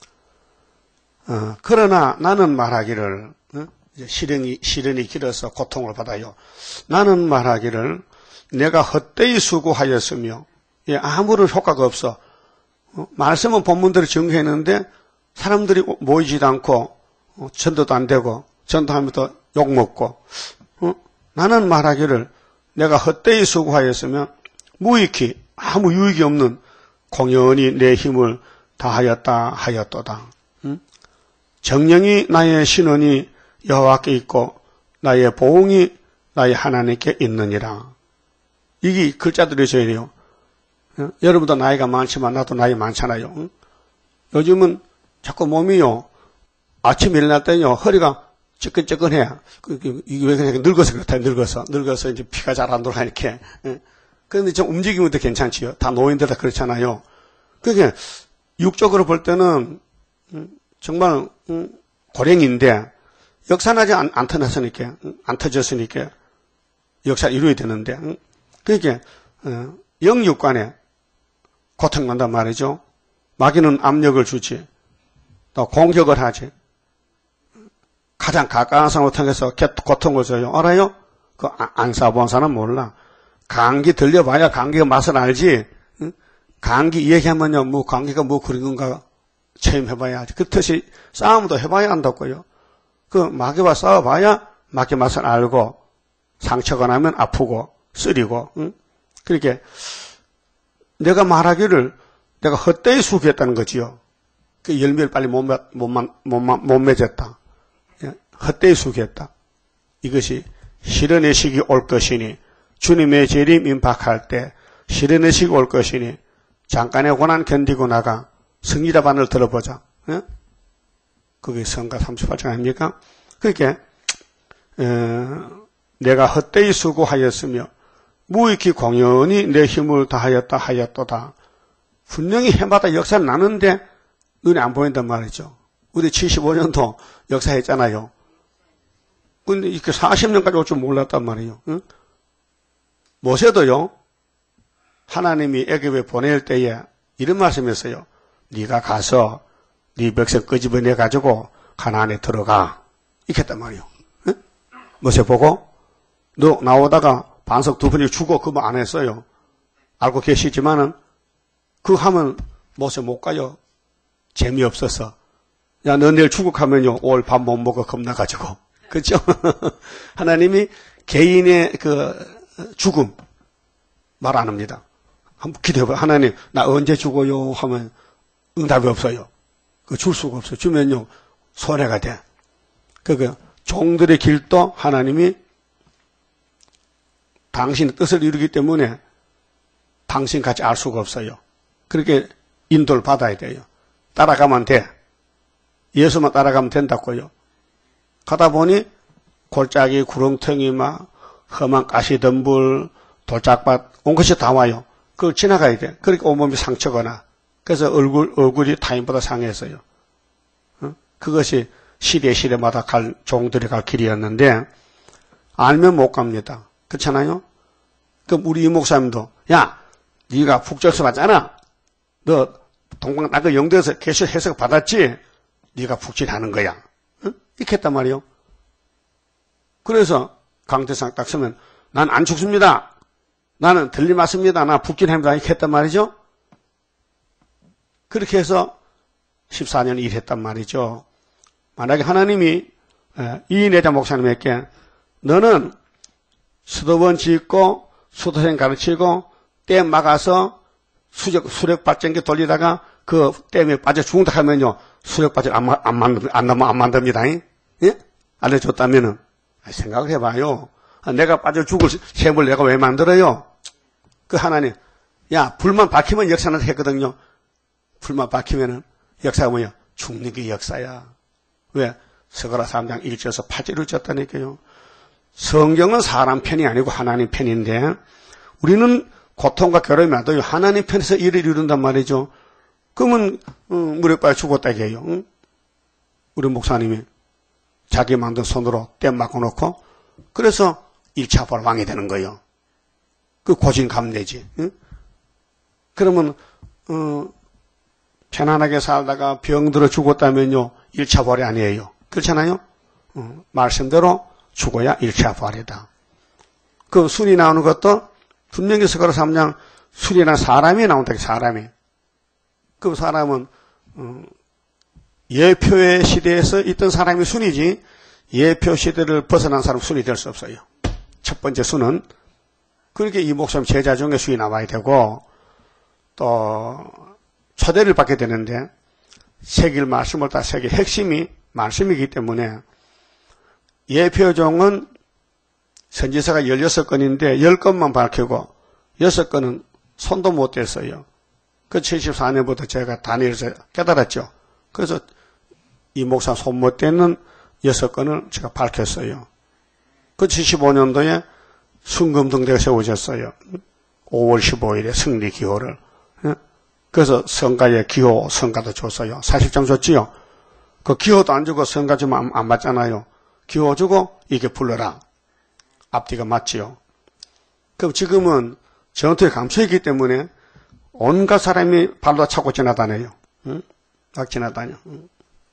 [SPEAKER 1] 어, 그러나 나는 말하기를 어? 이제 시련이, 시련이 길어서 고통을 받아요. 나는 말하기를 내가 헛되이 수고하였으며 예, 아무런 효과가 없어. 어, 말씀은 본문대로 증거했는데 사람들이 모이지도 않고 어, 전도도 안 되고 전도하면 또 욕먹고 어? 나는 말하기를 내가 헛되이 수고하였으며 무익히 아무 유익이 없는 공연히 내 힘을 다하였다 하였도다. 응? 정령이 나의 신원이 여호와께 있고 나의 보응이 나의 하나님께 있느니라. 이게 글자들이 있어야 돼요. 응? 여러분도 나이가 많지만 나도 나이 많잖아요. 응? 요즘은 자꾸 몸이요. 아침에 일어날 때요. 허리가 찌끈찌끈해. 이게 왜 그냥 늙어서 그렇다. 늙어서. 늙어서 이제 피가 잘 안 돌아가 이렇게. 응? 그런데 좀 움직이면 더 괜찮지요. 다 노인들 다 그렇잖아요. 그게 육적으로 볼 때는 정말 고령인데 역사나지 안, 안 터졌으니까 안 터졌으니까 역사 이루어야 되는데 그러니까 영육간에 고통난단 말이죠. 마귀는 압력을 주지 또 공격을 하지 가장 가까운 사람을 통해서 고통을 줘요. 알아요? 그 안 싸본 사람은 몰라. 감기 들려봐야 감기가 맛을 알지. 응? 감기 얘기하면요, 뭐 감기가 뭐 그런 건가 체험해봐야 하지. 그렇듯이 싸움도 해봐야 한다고요. 그 마귀와 싸워봐야 마귀 맛을 알고 상처가 나면 아프고 쓰리고. 응? 그렇게 내가 말하기를 내가 헛되이 수고했다는 거지요. 그 열매를 빨리 못, 못, 못, 못, 못 맺었다. 헛되이 수고했다. 이것이 실현의 시기 올 것이니 주님의 재림 임박할 때 실현의 시기 올 것이니 잠깐의 고난 견디고 나가 승리의 반을 들어보자. 예? 그게 성가 삼십팔 장 아닙니까? 그러니까 어, 내가 헛되이 수고하였으며 무익히 공연히 내 힘을 다하였다 하였도다. 분명히 해마다 역사를 나는데 눈에 안 보인단 말이죠. 우리 칠십오 년도 역사했잖아요. 근데 이렇게 사십 년까지 올 줄 몰랐단 말이에요. 응? 모세도요. 하나님이 애굽에 보낼 때에 이런 말씀했어요. 네가 가서 네 백성 끄집어내 가지고 가나안에 들어가. 이렇게 했단 말이에요. 응? 모세 보고 너 나오다가 반석 두 번이 죽어 그 말 안 했어요. 알고 계시지만은 그 하면 모세 못 가요. 재미없어서. 야, 너 내일 출국하면요. 오늘 밥 못 먹어 겁나가지고. 그렇죠? 하나님이 개인의 그 죽음 말 안 합니다. 한번 기도해봐요. 하나님, 나 언제 죽어요? 하면 응답이 없어요. 그 줄 수가 없어요. 주면요. 손해가 돼. 그 종들의 길도 하나님이 당신의 뜻을 이루기 때문에 당신같이 알 수가 없어요. 그렇게 인도를 받아야 돼요. 따라가면 돼. 예수만 따라가면 된다고요. 가다 보니 골짜기, 구렁텅이, 막 험한 가시덤불, 돌짝밭 온 것이 다 와요. 그걸 지나가야 돼. 그러니까 온몸이 상처거나 그래서 얼굴, 얼굴이 타인보다 상했어요. 어? 그것이 시대 시대마다 갈 종들이 갈 길이었는데 알면 못 갑니다. 그렇잖아요? 그럼 우리 이 목사님도 야, 네가 북절서 맞잖아. 너 동방나그 영도에서 계속 해석 받았지? 네가 북진하는 거야. 응? 이렇게 했단 말이요. 그래서 강대상 딱 서면 난 안 죽습니다. 나는 들림맞습니다. 나 북진합니다. 이렇게 했단 말이죠. 그렇게 해서 십사 년 일했단 말이죠. 만약에 하나님이 이인혜자 목사님에게 너는 수도원 짓고 수도생 가르치고 댐 막아서 수력, 수력 발전기 돌리다가 그 댐에 빠져 죽는다 하면요. 수력 발전 안, 안, 만, 안, 안 만듭니다. 예? 알려줬다면은. 생각을 해봐요. 내가 빠져 죽을 셈을 내가 왜 만들어요? 그 하나님. 야, 불만 밝히면 역사는 했거든요. 불만 밝히면은 역사가 뭐야? 죽는 게 역사야. 왜? 스가랴 삼 장 일 절에서 팔 절을 졌다니까요. 성경은 사람 편이 아니고 하나님 편인데 우리는 고통과 괴로움이 와도 하나님 편에서 일을 이룬단 말이죠. 그러면 음, 무력바에 죽었다 이게요. 응? 우리 목사님이 자기 만든 손으로 댐 막아놓고 그래서 일 차 부활 왕이 되는 거예요. 그 고진감래지. 응? 그러면 어, 편안하게 살다가 병들어 죽었다면요. 일 차 부활이 아니에요. 그렇잖아요. 어, 말씀대로 죽어야 일 차 부활이다. 그 순이 나오는 것도 분명히 스가랴 삼 장 순이란 사람이 나온다. 사람이. 그 사람은 어, 예표의 시대에서 있던 사람이 순이지 예표 시대를 벗어난 사람 순이 될 수 없어요. 첫 번째 순은 그렇게 이 목사님 제자 중에 순이 나와야 되고 또 초대를 받게 되는데 새길 말씀을 다 새길 핵심이 말씀이기 때문에 예표종은 선지서가 열여섯 건인데 열 건만 밝히고 여섯 건은 손도 못 댔어요. 그 칠십사 년부터 제가 다니엘에서 깨달았죠. 그래서 이 목사 손 못 대는 여섯 건을 제가 밝혔어요. 그 칠십오 년도에 순금등대가 세워졌어요. 오월 십오일에 승리 기호를. 그래서 성가에 기호, 성가도 줬어요. 사십 장 줬지요. 그 기호도 안 주고 성가 주면 안, 안 맞잖아요. 기호 주고 이게 불러라. 앞뒤가 맞지요. 그럼 지금은 전투에 감춰있기 때문에 온갖 사람이 발로 차고 지나다녀요. 응? 막 지나다녀. 응?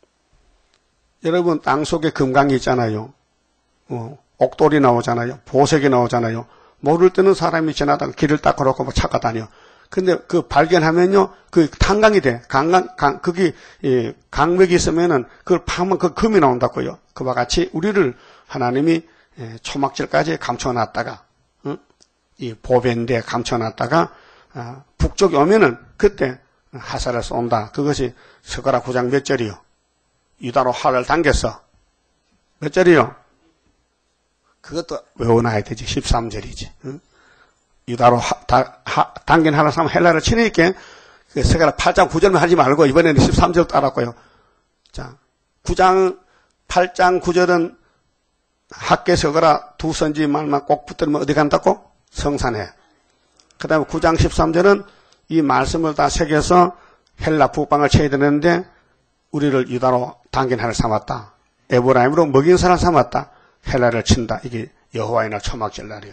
[SPEAKER 1] 여러분 땅 속에 금강이 있잖아요. 어, 옥돌이 나오잖아요. 보석이 나오잖아요. 모를 때는 사람이 지나다가 길을 닦아놓고 뭐 차가 다녀. 근데 그 발견하면요, 그 탄강이 돼. 강강, 강, 거기, 예, 강맥이 있으면은 그걸 파면 그 금이 나온다고요. 그와 같이 우리를 하나님이 예, 초막절까지 감춰놨다가, 응? 이 보배인데 감춰놨다가, 아, 북쪽에 오면은 그때 하살을 쏜다. 그것이 스가랴 구 장 몇 절이요? 유다로 활을 당겼어. 몇 절이요? 그것도 외워놔야 되지. 십삼 절이지. 응? 유다로 하, 다, 하, 당긴 하나 삼 헬라를 치니까 그 스가랴 팔 장 구 절만 하지 말고 이번에는 십삼 절 따랐고요. 자, 구 장, 팔 장 구 절은 학계 스가랴 두 선지 말만 꼭 붙들면 어디 간다고? 성산에. 그 다음에 구 장 십삼 절은 이 말씀을 다 새겨서 헬라 북방을 쳐야 되는데 우리를 유다로 당긴 하나를 삼았다. 에브라임으로 먹인 사람을 삼았다. 헬라를 친다. 이게 여호와의 날 초막절 날이요.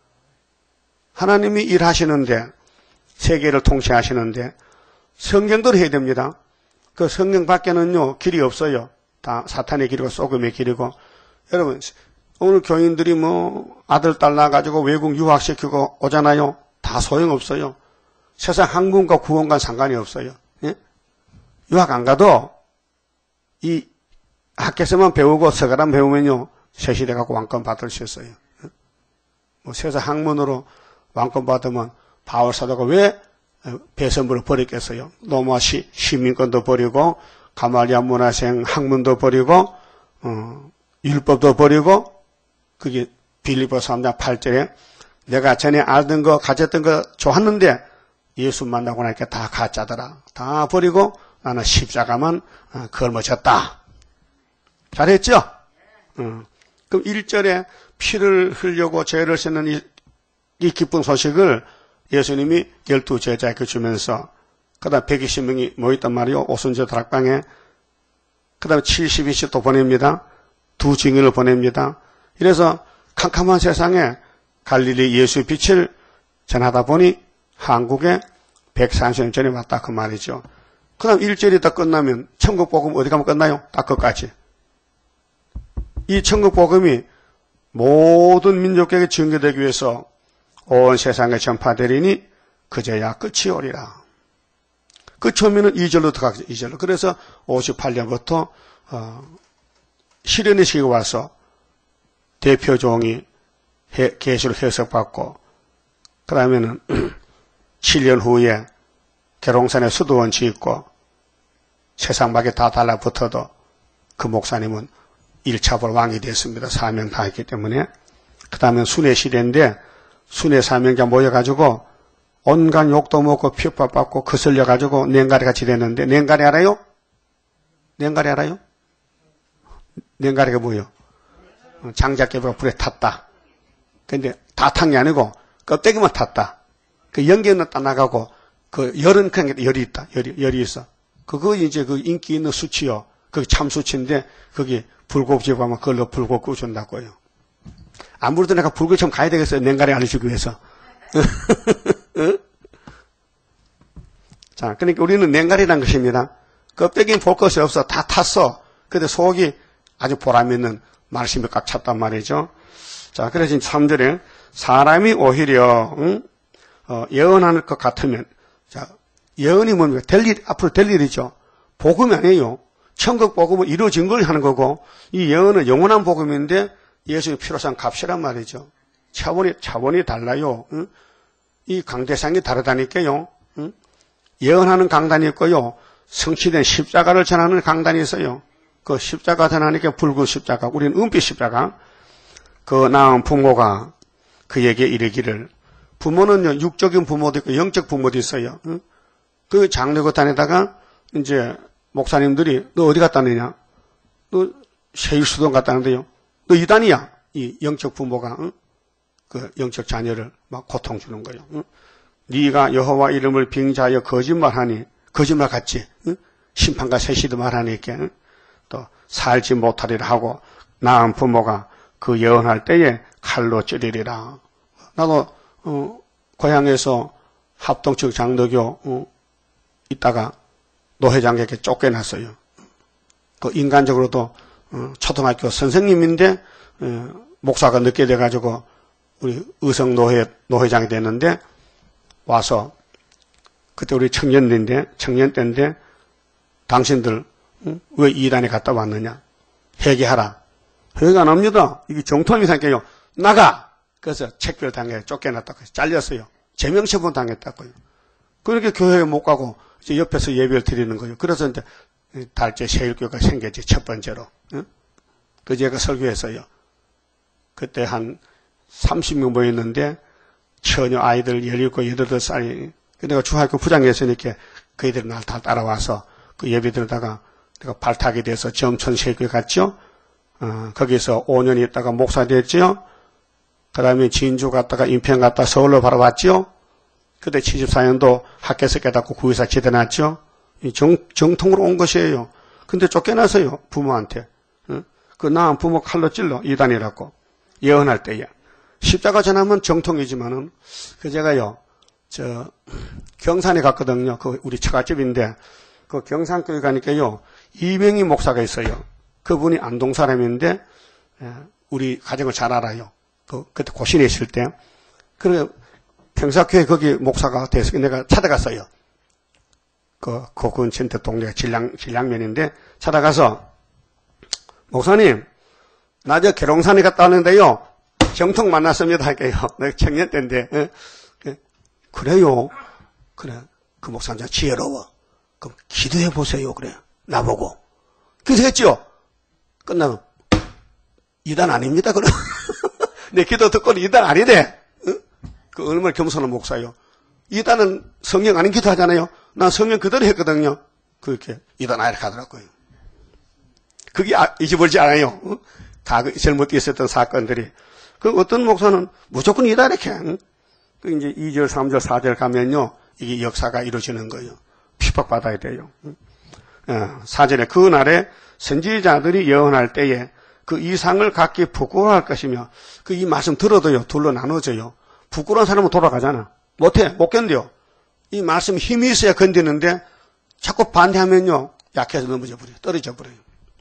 [SPEAKER 1] 하나님이 일하시는데 세계를 통치하시는데 성경대로 해야 됩니다. 그 성경 밖에는요 길이 없어요. 다 사탄의 길이고 소금의 길이고. 여러분 오늘 교인들이 뭐 아들 딸 낳아가지고 외국 유학시키고 오잖아요. 다 소용없어요. 세상 학문과 구원과 상관이 없어요. 예? 유학 안 가도 이 학교에서만 배우고 서가람 배우면요 세시대 갖고 왕권 받을 수 있어요. 예? 뭐 세상 학문으로 왕권 받으면 바울 사도가 왜 배선부를 버렸겠어요? 로마 시, 시민권도 버리고 가말리아 문화생 학문도 버리고 어, 율법도 버리고 그게 빌립보 삼 장 팔 절에 내가 전에 알던 거 가졌던 거 좋았는데 예수 만나고 나니까 다 가짜더라. 다 버리고 나는 십자가만 걸머졌다. 잘했죠? 어. 그럼 일 절에 피를 흘려고 죄를 씻는 이, 이 기쁜 소식을 예수님이 열두 제자에게 주면서 그 다음 백이십 명이 모였단 말이요. 오순절 다락방에. 그 다음에 칠십이 시 또 보냅니다. 두 증인을 보냅니다. 이래서 캄캄한 세상에 갈릴리 예수의 빛을 전하다 보니 한국에 백삼십 년 전에 왔다 그 말이죠. 그 다음 일 절이 다 끝나면 천국복음 어디 가면 끝나요? 딱 끝까지. 이 천국복음이 모든 민족에게 전개되기 위해서 온 세상에 전파되리니 그제야 끝이 오리라. 끝이 오면은 이 절로 들어가죠. 이 절로. 그래서 오십팔 년부터 어, 실현의 시기가 와서 대표종이 계시로 해석받고 그 다음에는 칠 년 후에 계룡산에 수도원 짓고 세상 밖에 다 달라붙어도 그 목사님은 일 차볼 왕이 됐습니다. 사명 다 했기 때문에. 그 다음에 순회 시대인데 순회 사명자 모여가지고 온갖 욕도 먹고 핍박받고 거슬려가지고 냉가리 같이 됐는데 냉가리 알아요? 냉가리 알아요? 냉가리가 뭐예요? 장작개비가 불에 탔다. 근데 다 탄 게 아니고 껍데기만 탔다. 그 연기는 떠나가고 그 열은 그냥 열이 있다. 열이, 열이 있어. 그거 이제 그 인기 있는 수치요. 그게 참 수치인데 거기 불꽃집 가면 그걸로 불꽃 끄준다고요. 아무래도 내가 불꽃 좀 가야 되겠어요. 냉가리 알려주기 위해서. 어? 자, 그러니까 우리는 냉가리란 것입니다. 껍데기는 볼 것이 없어. 다 탔어. 근데 속이 아주 보람있는 말씀이 꽉 찼단 말이죠. 자, 그래서 삼 절에 사람이 오히려 응? 어, 예언할 것 같으면, 자, 예언이 뭡니까? 될 일, 앞으로 될 일이죠. 복음이 아니에요. 천국 복음은 이루어진 걸 하는 거고, 이 예언은 영원한 복음인데 예수의 피로산 값이란 말이죠. 차원이 차원이 달라요. 응? 이 강대상이 다르다니까요. 응? 예언하는 강단이 있고요. 성취된 십자가를 전하는 강단이 있어요. 그 십자가 전하니까 붉은 십자가, 우리는 은빛 십자가. 그 낳은 부모가 그에게 이르기를, 부모는요, 육적인 부모도 있고 영적 부모도 있어요. 응? 그 장례고 다니다가 이제 목사님들이 너 어디 갔다 왔느냐? 너 세일수동 갔다 왔는데요. 너 이단이야. 이 영적 부모가 응? 그 영적 자녀를 막 고통 주는 거예요. 응? 네가 여호와 이름을 빙자하여 거짓말하니 거짓말 같지. 응? 심판과 세시도 말하니까 응? 또 살지 못하리라 하고 낳은 부모가 그 예언할 때에 칼로 찌르리라. 나도 어, 고향에서 합동측 장로교 어, 있다가 노회장에게 쫓겨났어요. 그 인간적으로도 어, 초등학교 선생님인데 어, 목사가 늦게 돼가지고 우리 의성노회 노회장이 됐는데 와서 그때 우리 청년인데 청년 때인데 당신들 응? 왜 이단에 갔다 왔느냐? 회개하라. 회개 안 합니다. 이게 정통이 생겨요. 나가. 그래서 책별 당해 쫓겨났다고 잘렸어요. 제명처분 당했다고요. 그렇게 교회에 못 가고 이제 옆에서 예배를 드리는 거예요. 그래서 이제 달제 세일교회가 생겼지 첫 번째로. 응? 그 제가 설교했어요. 그때 한 삼십 명 모였는데 처녀 아이들 열일곱, 여덟 살이 내가 중학교 부장이었으니까 그 애들이 날 다 따라와서 그 예배 드리다가 내가 발탁이 돼서 점천 세일교회 갔죠. 어, 거기서 오 년 있다가 목사 됐죠. 그 다음에 진주 갔다가 인평 갔다 서울로 바로 왔죠. 그때 칠십사 년도 학교에서 깨닫고 구의사 지대놨죠. 정, 정통으로 온 것이에요. 근데 쫓겨나서요, 부모한테. 어? 그 낳은 부모 칼로 찔러, 이단이라고. 예언할 때야. 십자가 전하면 정통이지만은, 그 제가요, 저, 경산에 갔거든요. 그 우리 처갓집인데, 그 경산교회 가니까요, 이명희 목사가 있어요. 그분이 안동 사람인데, 우리 가정을 잘 알아요. 그, 그때 고신에 있을 때. 그래, 평사교회 거기 목사가 돼서 내가 찾아갔어요. 그, 그 근처 동네가 진량, 진량면인데, 찾아가서, 목사님, 나 저 계룡산에 갔다 왔는데요, 정통 만났습니다. 할게요. 내가 청년 때인데, 예? 그래요. 그래. 그 목사님 지혜로워. 그럼 기도해 보세요. 그래. 나보고. 기도했죠? 끝나고, 이단 아닙니다. 그래. 내 기도 듣고는 이단 아니래. 어? 그 얼마나 겸손한 목사요. 이단은 성령 아닌 기도 하잖아요. 난 성령 그대로 했거든요. 그렇게 이단 아니라 하더라고요. 그게 아, 잊어버리지 않아요. 어? 과거 잘못되어 있었던 사건들이. 그 어떤 목사는 무조건 이단 이렇게. 응? 그 이제 이 절, 삼 절, 사 절 가면요. 이게 역사가 이루어지는 거예요. 핍박받아야 돼요. 응? 어, 사 절에 그 날에 선지자들이 예언할 때에 그 이상을 갖기 부끄러워할 것이며 그 이 말씀 들어도요 둘로 나눠져요. 부끄러운 사람은 돌아가잖아. 못해 못 견뎌. 이 말씀 힘이 있어야 건드는데 자꾸 반대하면요. 약해서 넘어져 버려요. 떨어져 버려요.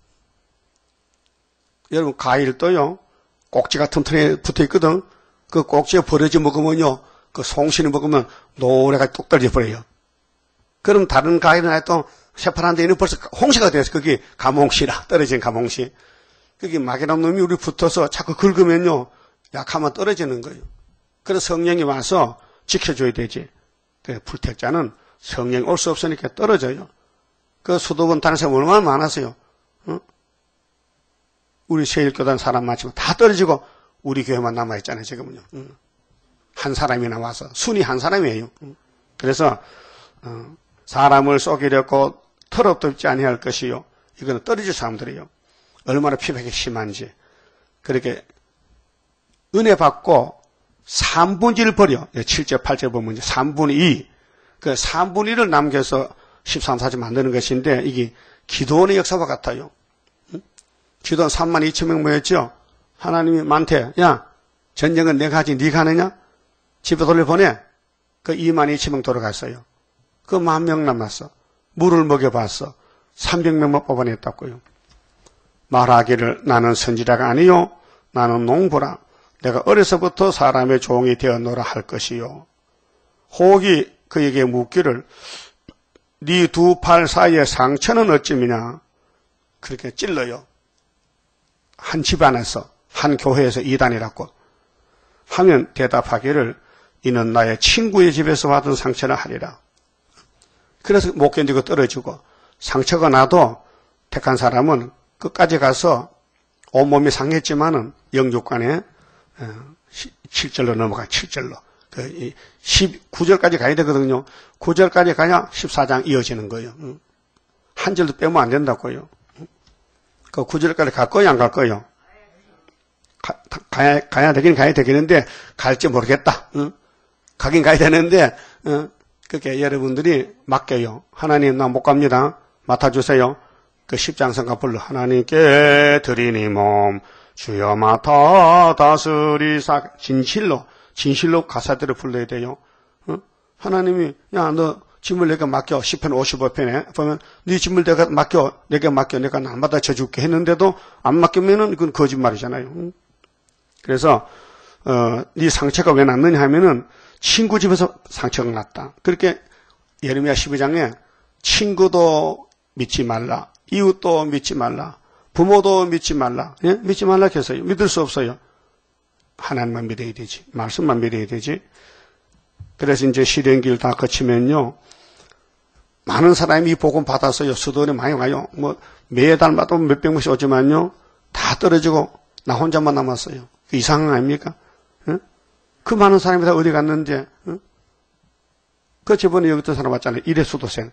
[SPEAKER 1] 여러분 과일도요. 꼭지가 틈틈이 붙어 있거든. 그 꼭지에 버려져 먹으면요. 그 송신이 먹으면 노래가 뚝 떨어져 버려요. 그럼 다른 과일은 하여튼 새파란 데는 벌써 홍시가 돼서 그게 감홍시라. 떨어진 감홍시. 그게 막이란 놈이 우리 붙어서 자꾸 긁으면요. 약하면 떨어지는 거예요. 그래서 성령이 와서 지켜줘야 되지. 불택자는 성령이 올 수 없으니까 떨어져요. 그 수도원 다른 사람 얼마나 많았어요. 어? 우리 세일교단 사람 많지만 다 떨어지고 우리 교회만 남아있잖아요. 지금은요. 어. 한 사람이 나와서 순위 한 사람이에요. 어. 그래서 어, 사람을 속이려고 털어덮지 아니할 것이요. 이거는 떨어질 사람들이에요. 얼마나 피박이 심한지. 그렇게 은혜 받고 삼분의 일을 버려. 칠 절, 팔 절 보면 이제 삼분의 이. 그 삼분의 일을 남겨서 십삼, 사절 만드는 것인데 이게 기도원의 역사와 같아요. 응? 기도원 삼만 이천 명 모였죠. 하나님이 많대. 야, 전쟁은 내가 하지 네가 하느냐? 집에 돌려보내. 그 이만 이천 명 돌아갔어요. 그 만 명 남았어. 물을 먹여봤어. 삼백 명만 뽑아냈다고요. 말하기를 나는 선지자가 아니요. 나는 농부라. 내가 어려서부터 사람의 종이 되었노라 할 것이요. 혹이 그에게 묻기를 네 두 팔 사이의 상처는 어찌미냐. 그렇게 찔러요. 한 집안에서 한 교회에서 이단이라고 하면 대답하기를 이는 나의 친구의 집에서 받은 상처나 하리라. 그래서 못 견디고 떨어지고 상처가 나도 택한 사람은 끝까지 가서 온몸이 상했지만은 영육간에 칠 절로 넘어가. 칠 절로. 그 십구 절까지 가야 되거든요. 구 절까지 가야 십사 장 이어지는 거예요. 한 절도 빼면 안 된다고요. 그 구 절까지 갈 거예요, 안 갈 거예요? 가, 가야, 가야 되긴 가야 되겠는데 갈지 모르겠다. 응? 가긴 가야 되는데 응? 그렇게 여러분들이 맡겨요. 하나님 나 못 갑니다. 맡아주세요. 그 십장성가 불러 하나님께 드리니 몸 주여 맡아 다스리사. 진실로 진실로 가사대로 불러야 돼요. 어? 하나님이 야 너 짐을 내가 맡겨. 십 편 오십오 편에 보면 네 짐을 내가 맡겨. 내가 맡겨. 내가 안 받아쳐줄게 했는데도 안 맡기면은 이건 거짓말이잖아요. 응? 그래서 어, 네 상처가 왜 났느냐 하면은 친구 집에서 상처가 났다. 그렇게 예레미야 십이 장에 친구도 믿지 말라. 이웃도 믿지 말라. 부모도 믿지 말라. 예? 믿지 말라 했어요. 믿을 수 없어요. 하나님만 믿어야 되지. 말씀만 믿어야 되지. 그래서 이제 시련길 다 거치면요. 많은 사람이 이 복음 받았어요. 수도원에 많이 와요. 뭐 매달마다 몇백 명씩 오지만요. 다 떨어지고 나 혼자만 남았어요. 이상한 아닙니까? 예? 그 많은 사람이 다 어디 갔는데 예? 그 저번에 여기 있던 사람 왔잖아요. 일회 수도생.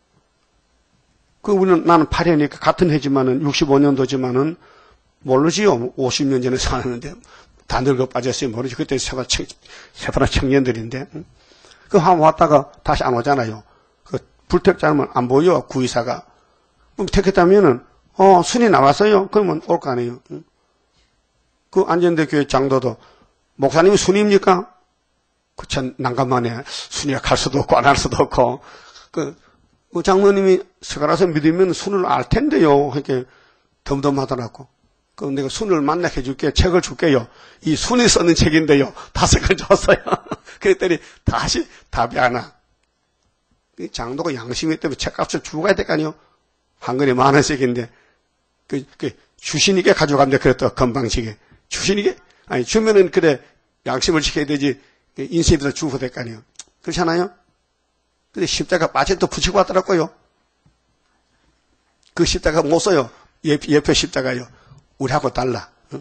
[SPEAKER 1] 그 우리는 나는 팔 회니까 같은 해지만은 육십오 년도지만은 모르지요. 오십 년 전에 사는데 다 늙어 빠졌어요. 모르지. 그때 새파란 청, 새파란 청년들인데 그 한 번 왔다가 다시 안 오잖아요. 그 불택자면 안 보여. 구의사가. 그럼 택했다면은 어 순이 나왔어요. 그러면 올 거 아니에요. 그 안전대 교회 장도도 목사님이 순입니까? 그 참 난감하네. 순이가 갈 수도 없고 안 할 수도 없고 그. 그 장모님이 서가라서 믿으면 순을 알 텐데요. 이렇게 덤덤하더라고. 그럼 내가 순을 만나게 해줄게. 책을 줄게요. 이 순이 쓰는 책인데요. 다섯 권 줬어요. 그랬더니 다시 답이 안 와. 장도가 양심이 때문에 책값을 주고 가야 될 거 아니요. 한 권에 만 원씩인데. 그, 그, 주신이게 가져간대. 그랬더, 건방지게. 주신이게? 아니, 주면은 그래, 양심을 지켜야 되지. 인생에서 주고 될 거 아니요. 그렇잖아요? 근데 십자가 빠져 또 붙이고 왔더라고요. 그 십자가 못 써요. 옆에 십자가요. 우리하고 달라. 응?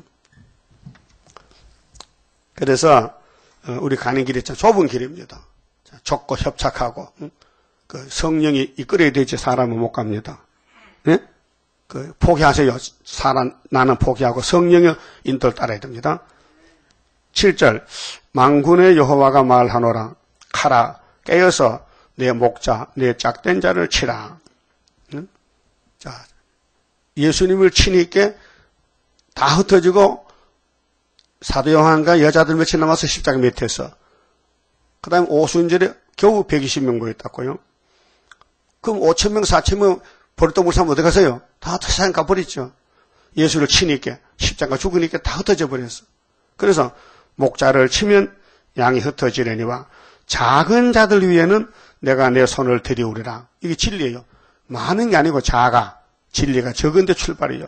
[SPEAKER 1] 그래서 우리 가는 길이 참 좁은 길입니다. 좁고 협착하고 응? 그 성령이 이끌어야 되지 사람은 못 갑니다. 네? 그 포기하세요. 사람 나는 포기하고 성령의 인도를 따라야 됩니다. 칠 절 만군의 여호와가 말하노라 가라 깨어서 내 목자, 내 짝된 자를 치라. 응? 자, 예수님을 치니까 다 흩어지고 사도 요한과 여자들 며칠 남아서 십자가 밑에서 그 다음에 오순절에 겨우 백이십 명 모였다고요. 그럼 오천 명, 사천 명 버릇도 못 사면 어디 가세요? 다 세상 가버렸죠. 예수를 치니까, 십자가 죽으니까 다 흩어져 버렸어. 그래서 목자를 치면 양이 흩어지려니와 작은 자들 위에는 내가 내 손을 들이우리라. 이게 진리예요. 많은 게 아니고 작아. 진리가 적은데 출발이요.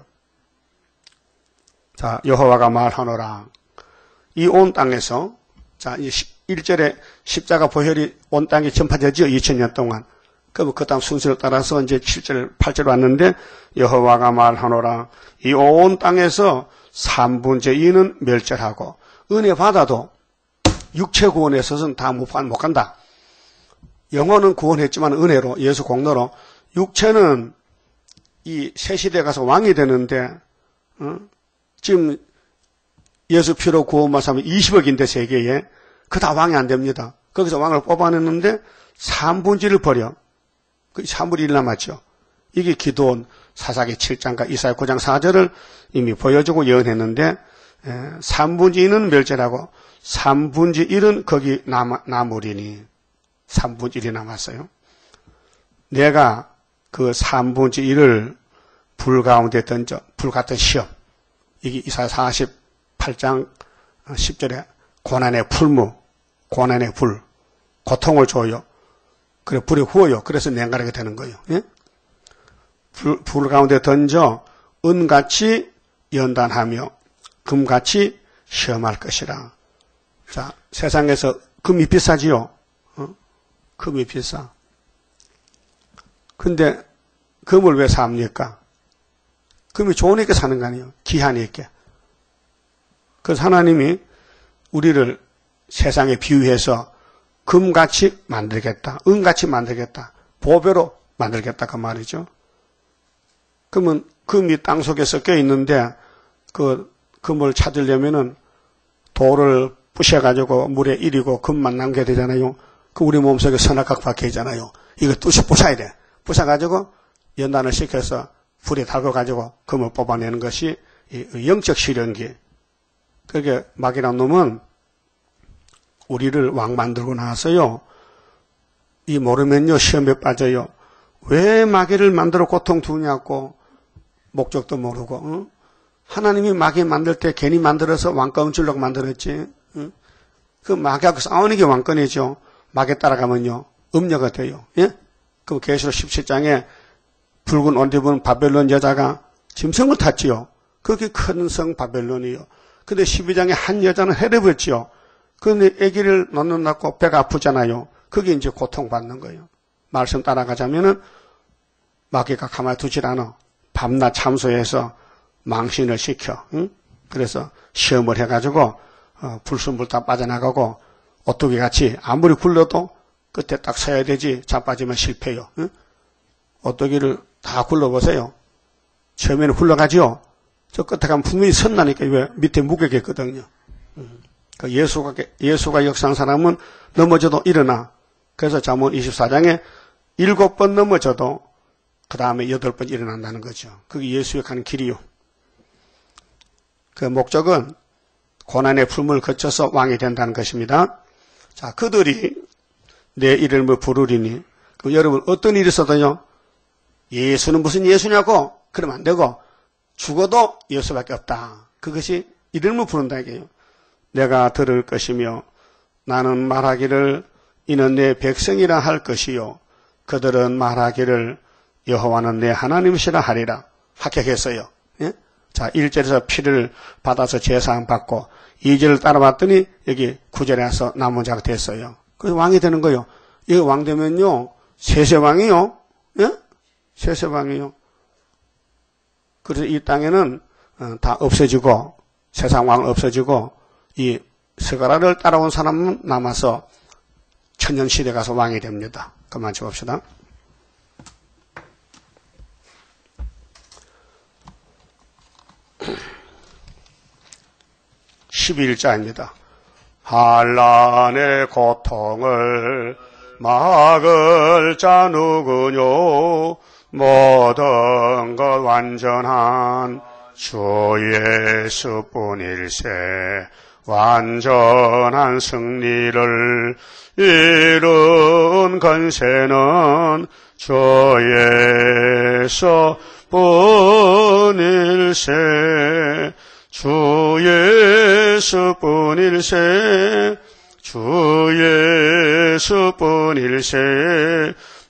[SPEAKER 1] 자, 여호와가 말하노라. 이 온 땅에서, 자, 일 절에 십자가 보혈이 온 땅에 전파되죠. 이천 년 동안. 그럼 그 다음 순서를 따라서 이제 칠 절, 팔 절 왔는데, 여호와가 말하노라. 이 온 땅에서 삼분의 이는 멸절하고, 은혜 받아도 육체 구원에 있어서는 다 못 간다. 영혼은 구원했지만 은혜로, 예수 공로로, 육체는 이 새 시대에 가서 왕이 되는데, 어? 지금 예수 피로 구원만 사면 이십억인데 세계에, 그 다 왕이 안 됩니다. 거기서 왕을 뽑아냈는데 삼분의 일을 버려. 그 삼분의 일 남았죠. 이게 기도원 사사기 칠 장과 이사야 구 장 사 절을 이미 보여주고 예언했는데, 삼분의 이는 멸절하고 삼분의 일은 거기 남, 남으리니, 삼분의 일이 남았어요. 내가 그 삼분의 일을 불 가운데 던져, 불 같은 시험. 이게 이사야 사십팔 장 십 절에 고난의 풀무, 고난의 불, 고통을 줘요. 그래, 불에 구워요. 그래서 냉가르게 되는 거예요. 예? 불, 불 가운데 던져 은같이 연단하며 금같이 시험할 것이라. 자, 세상에서 금이 비싸지요? 어? 금이 비싸. 근데 금을 왜 삽니까? 금이 좋으니까 사는 거 아니에요. 기한이니까. 그래서 하나님이 우리를 세상에 비유해서 금같이 만들겠다. 은같이 만들겠다. 보배로 만들겠다. 그 말이죠. 그러면 금이 땅속에 섞여 있는데 그 금을 찾으려면은 돌을 부셔가지고 물에 일이고 금만 남게 되잖아요. 그 우리 몸속에 선악각 박혀 있잖아요. 이거 뚜시 부숴야 돼. 부숴가지고 연단을 시켜서 불에 달궈가지고 금을 뽑아내는 것이 영적 실현기. 그렇게 마귀란 놈은 우리를 왕 만들고 나서요. 이 모르면요 시험에 빠져요. 왜 마귀를 만들어 고통 두냐고 목적도 모르고. 응? 하나님이 마귀 만들 때 괜히 만들어서 왕권 주려고 만들었지. 응? 그 마귀하고 싸우는 게 왕권이죠. 마귀 따라가면요 음녀가 돼요. 예? 그 계시록 십칠 장에 붉은 옷 입은 바벨론 여자가 짐승을 탔지요. 그게 큰 성 바벨론이요. 근데 십이 장에 한 여자는 해를 그런데 아기를 낳는 낳고 배가 아프잖아요. 그게 이제 고통받는 거예요. 말씀 따라가자면은 마귀가 가만히 두질 않아. 밤낮 참소해서 망신을 시켜. 응? 그래서 시험을 해가지고 어, 불순불 다 빠져나가고 오뚜기 같이 아무리 굴러도 끝에 딱 서야 되지 자빠지면 실패요. 응? 오뚜기를 다 굴러보세요. 처음에는 굴러가지요. 저 끝에 가면 분명히 선나니까 왜 밑에 무게겠거든요. 음. 그 예수가, 예수가 역사한 사람은 넘어져도 일어나. 그래서 잠언 이십사 장에 일곱 번 넘어져도 그 다음에 여덟 번 일어난다는 거죠. 그게 예수에 가는 길이요. 그 목적은 고난의 풀무를 거쳐서 왕이 된다는 것입니다. 자, 그들이 내 이름을 부르리니, 그 여러분 어떤 일이 있어도요, 예수는 무슨 예수냐고 그러면 안 되고, 죽어도 예수밖에 없다. 그것이 이름을 부른다 이게요. 내가 들을 것이며 나는 말하기를 이는 내 백성이라 할 것이요 그들은 말하기를 여호와는 내 하나님이시라 하리라. 합격했어요. 예? 자, 일 절에서 피를 받아서 제사함 받고 이 절을 따라봤더니 여기 구 절에 와서 남은 자가 됐어요. 그래서 왕이 되는 거예요. 이거 왕 되면요 세세왕이요. 예? 세세왕이요. 그래서 이 땅에는 다 없어지고 세상 왕은 없어지고 이 스가랴를 따라온 사람은 남아서 천년시대 가서 왕이 됩니다. 그만 봅시다. 십일 자입니다. 한란의 고통을 막을 자 누구뇨 모든 것 완전한 주 예수뿐일세 완전한 승리를 이룬 건세는 주 예수뿐일세. 주 예수뿐일세. 주 예수뿐일세.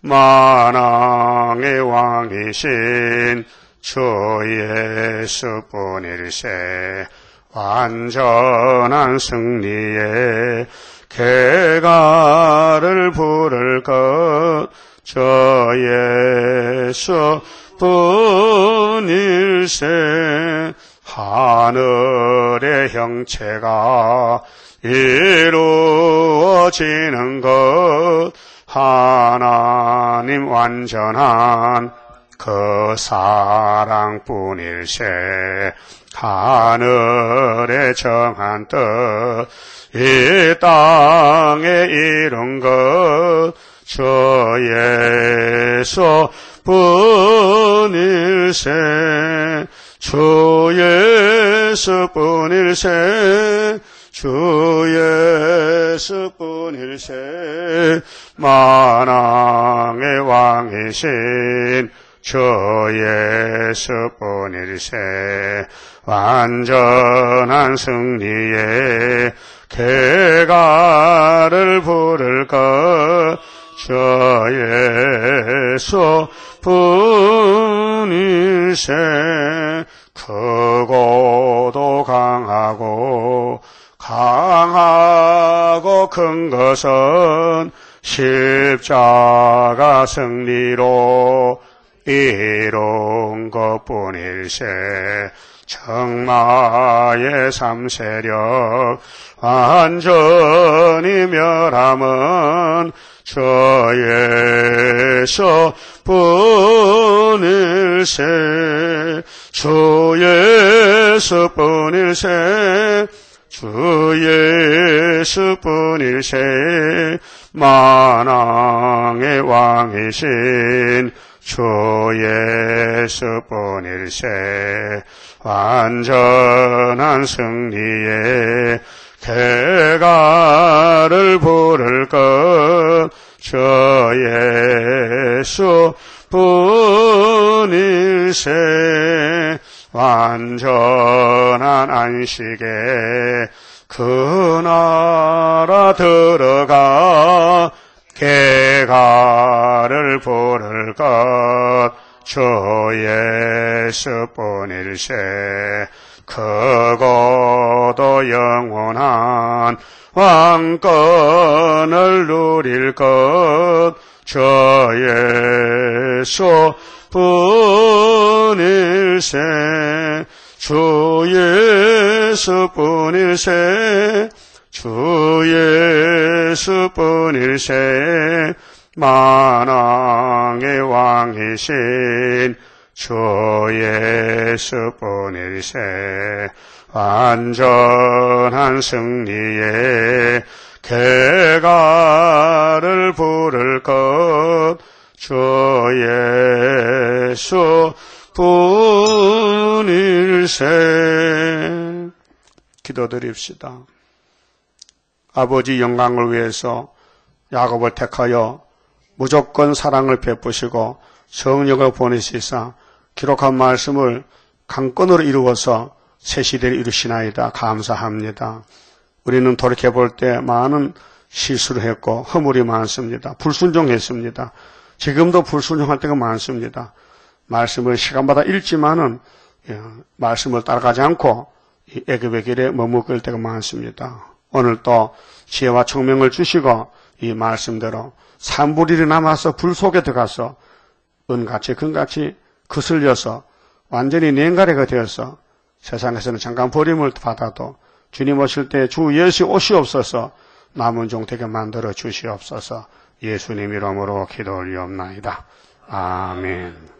[SPEAKER 1] 만왕의 왕이신 주 예수뿐일세. 완전한 승리의 개가를 부를 것 주 예수뿐일세. 하늘의 형체가 이루어지는 것 하나님 완전한 그 사랑뿐일세. 하늘에 정한 뜻 이 땅에 이룬 것 주 예수뿐일세. 주 예수뿐일세. 주 예수뿐일세. 만왕의 왕이신 주 예수뿐일세. 완전한 승리의 개가를 부를 것 주 예수뿐일세. 크고도 강하고 강하고 큰 것은 십자가 승리로 이룬 것뿐일세. 정마의 삼세력 완전히 멸함은 주 예수뿐일세. 주 예수뿐일세. 주 예수뿐일세. 만왕의 왕이신 주 예수뿐일세. 완전한 승리의 개가를 부를 것 주 예수뿐일세. 완전한 안식에 그 나라 들어가 개가를 부를 것 주 예수뿐일세. 크고도 영원한 왕권을 누릴 것 주 예수뿐일세. 주 예수뿐일세. 주 예수뿐일세. 만왕의 왕이신 주 예수뿐일세. 완전한 승리의 개가를 부를 것 주 예수뿐일세. 기도드립시다. 아버지 영광을 위해서 야곱을 택하여 무조건 사랑을 베푸시고 성령을 보내시사 기록한 말씀을 강권으로 이루어서 새 시대를 이루시나이다. 감사합니다. 우리는 돌이켜볼 때 많은 실수를 했고 허물이 많습니다. 불순종했습니다. 지금도 불순종할 때가 많습니다. 말씀을 시간마다 읽지만은 말씀을 따라가지 않고 애굽의 길에 머무를 때가 많습니다. 오늘 또 지혜와 총명을 주시고 이 말씀대로 산불이 남아서 불 속에 들어가서 은같이 금같이 거슬려서 완전히 냉가래가 되어서 세상에서는 잠깐 버림을 받아도 주님 오실 때 주 예수 오시옵소서. 남은 종 되게 만들어 주시옵소서. 예수님 이름으로 기도 올리옵나이다. 아멘.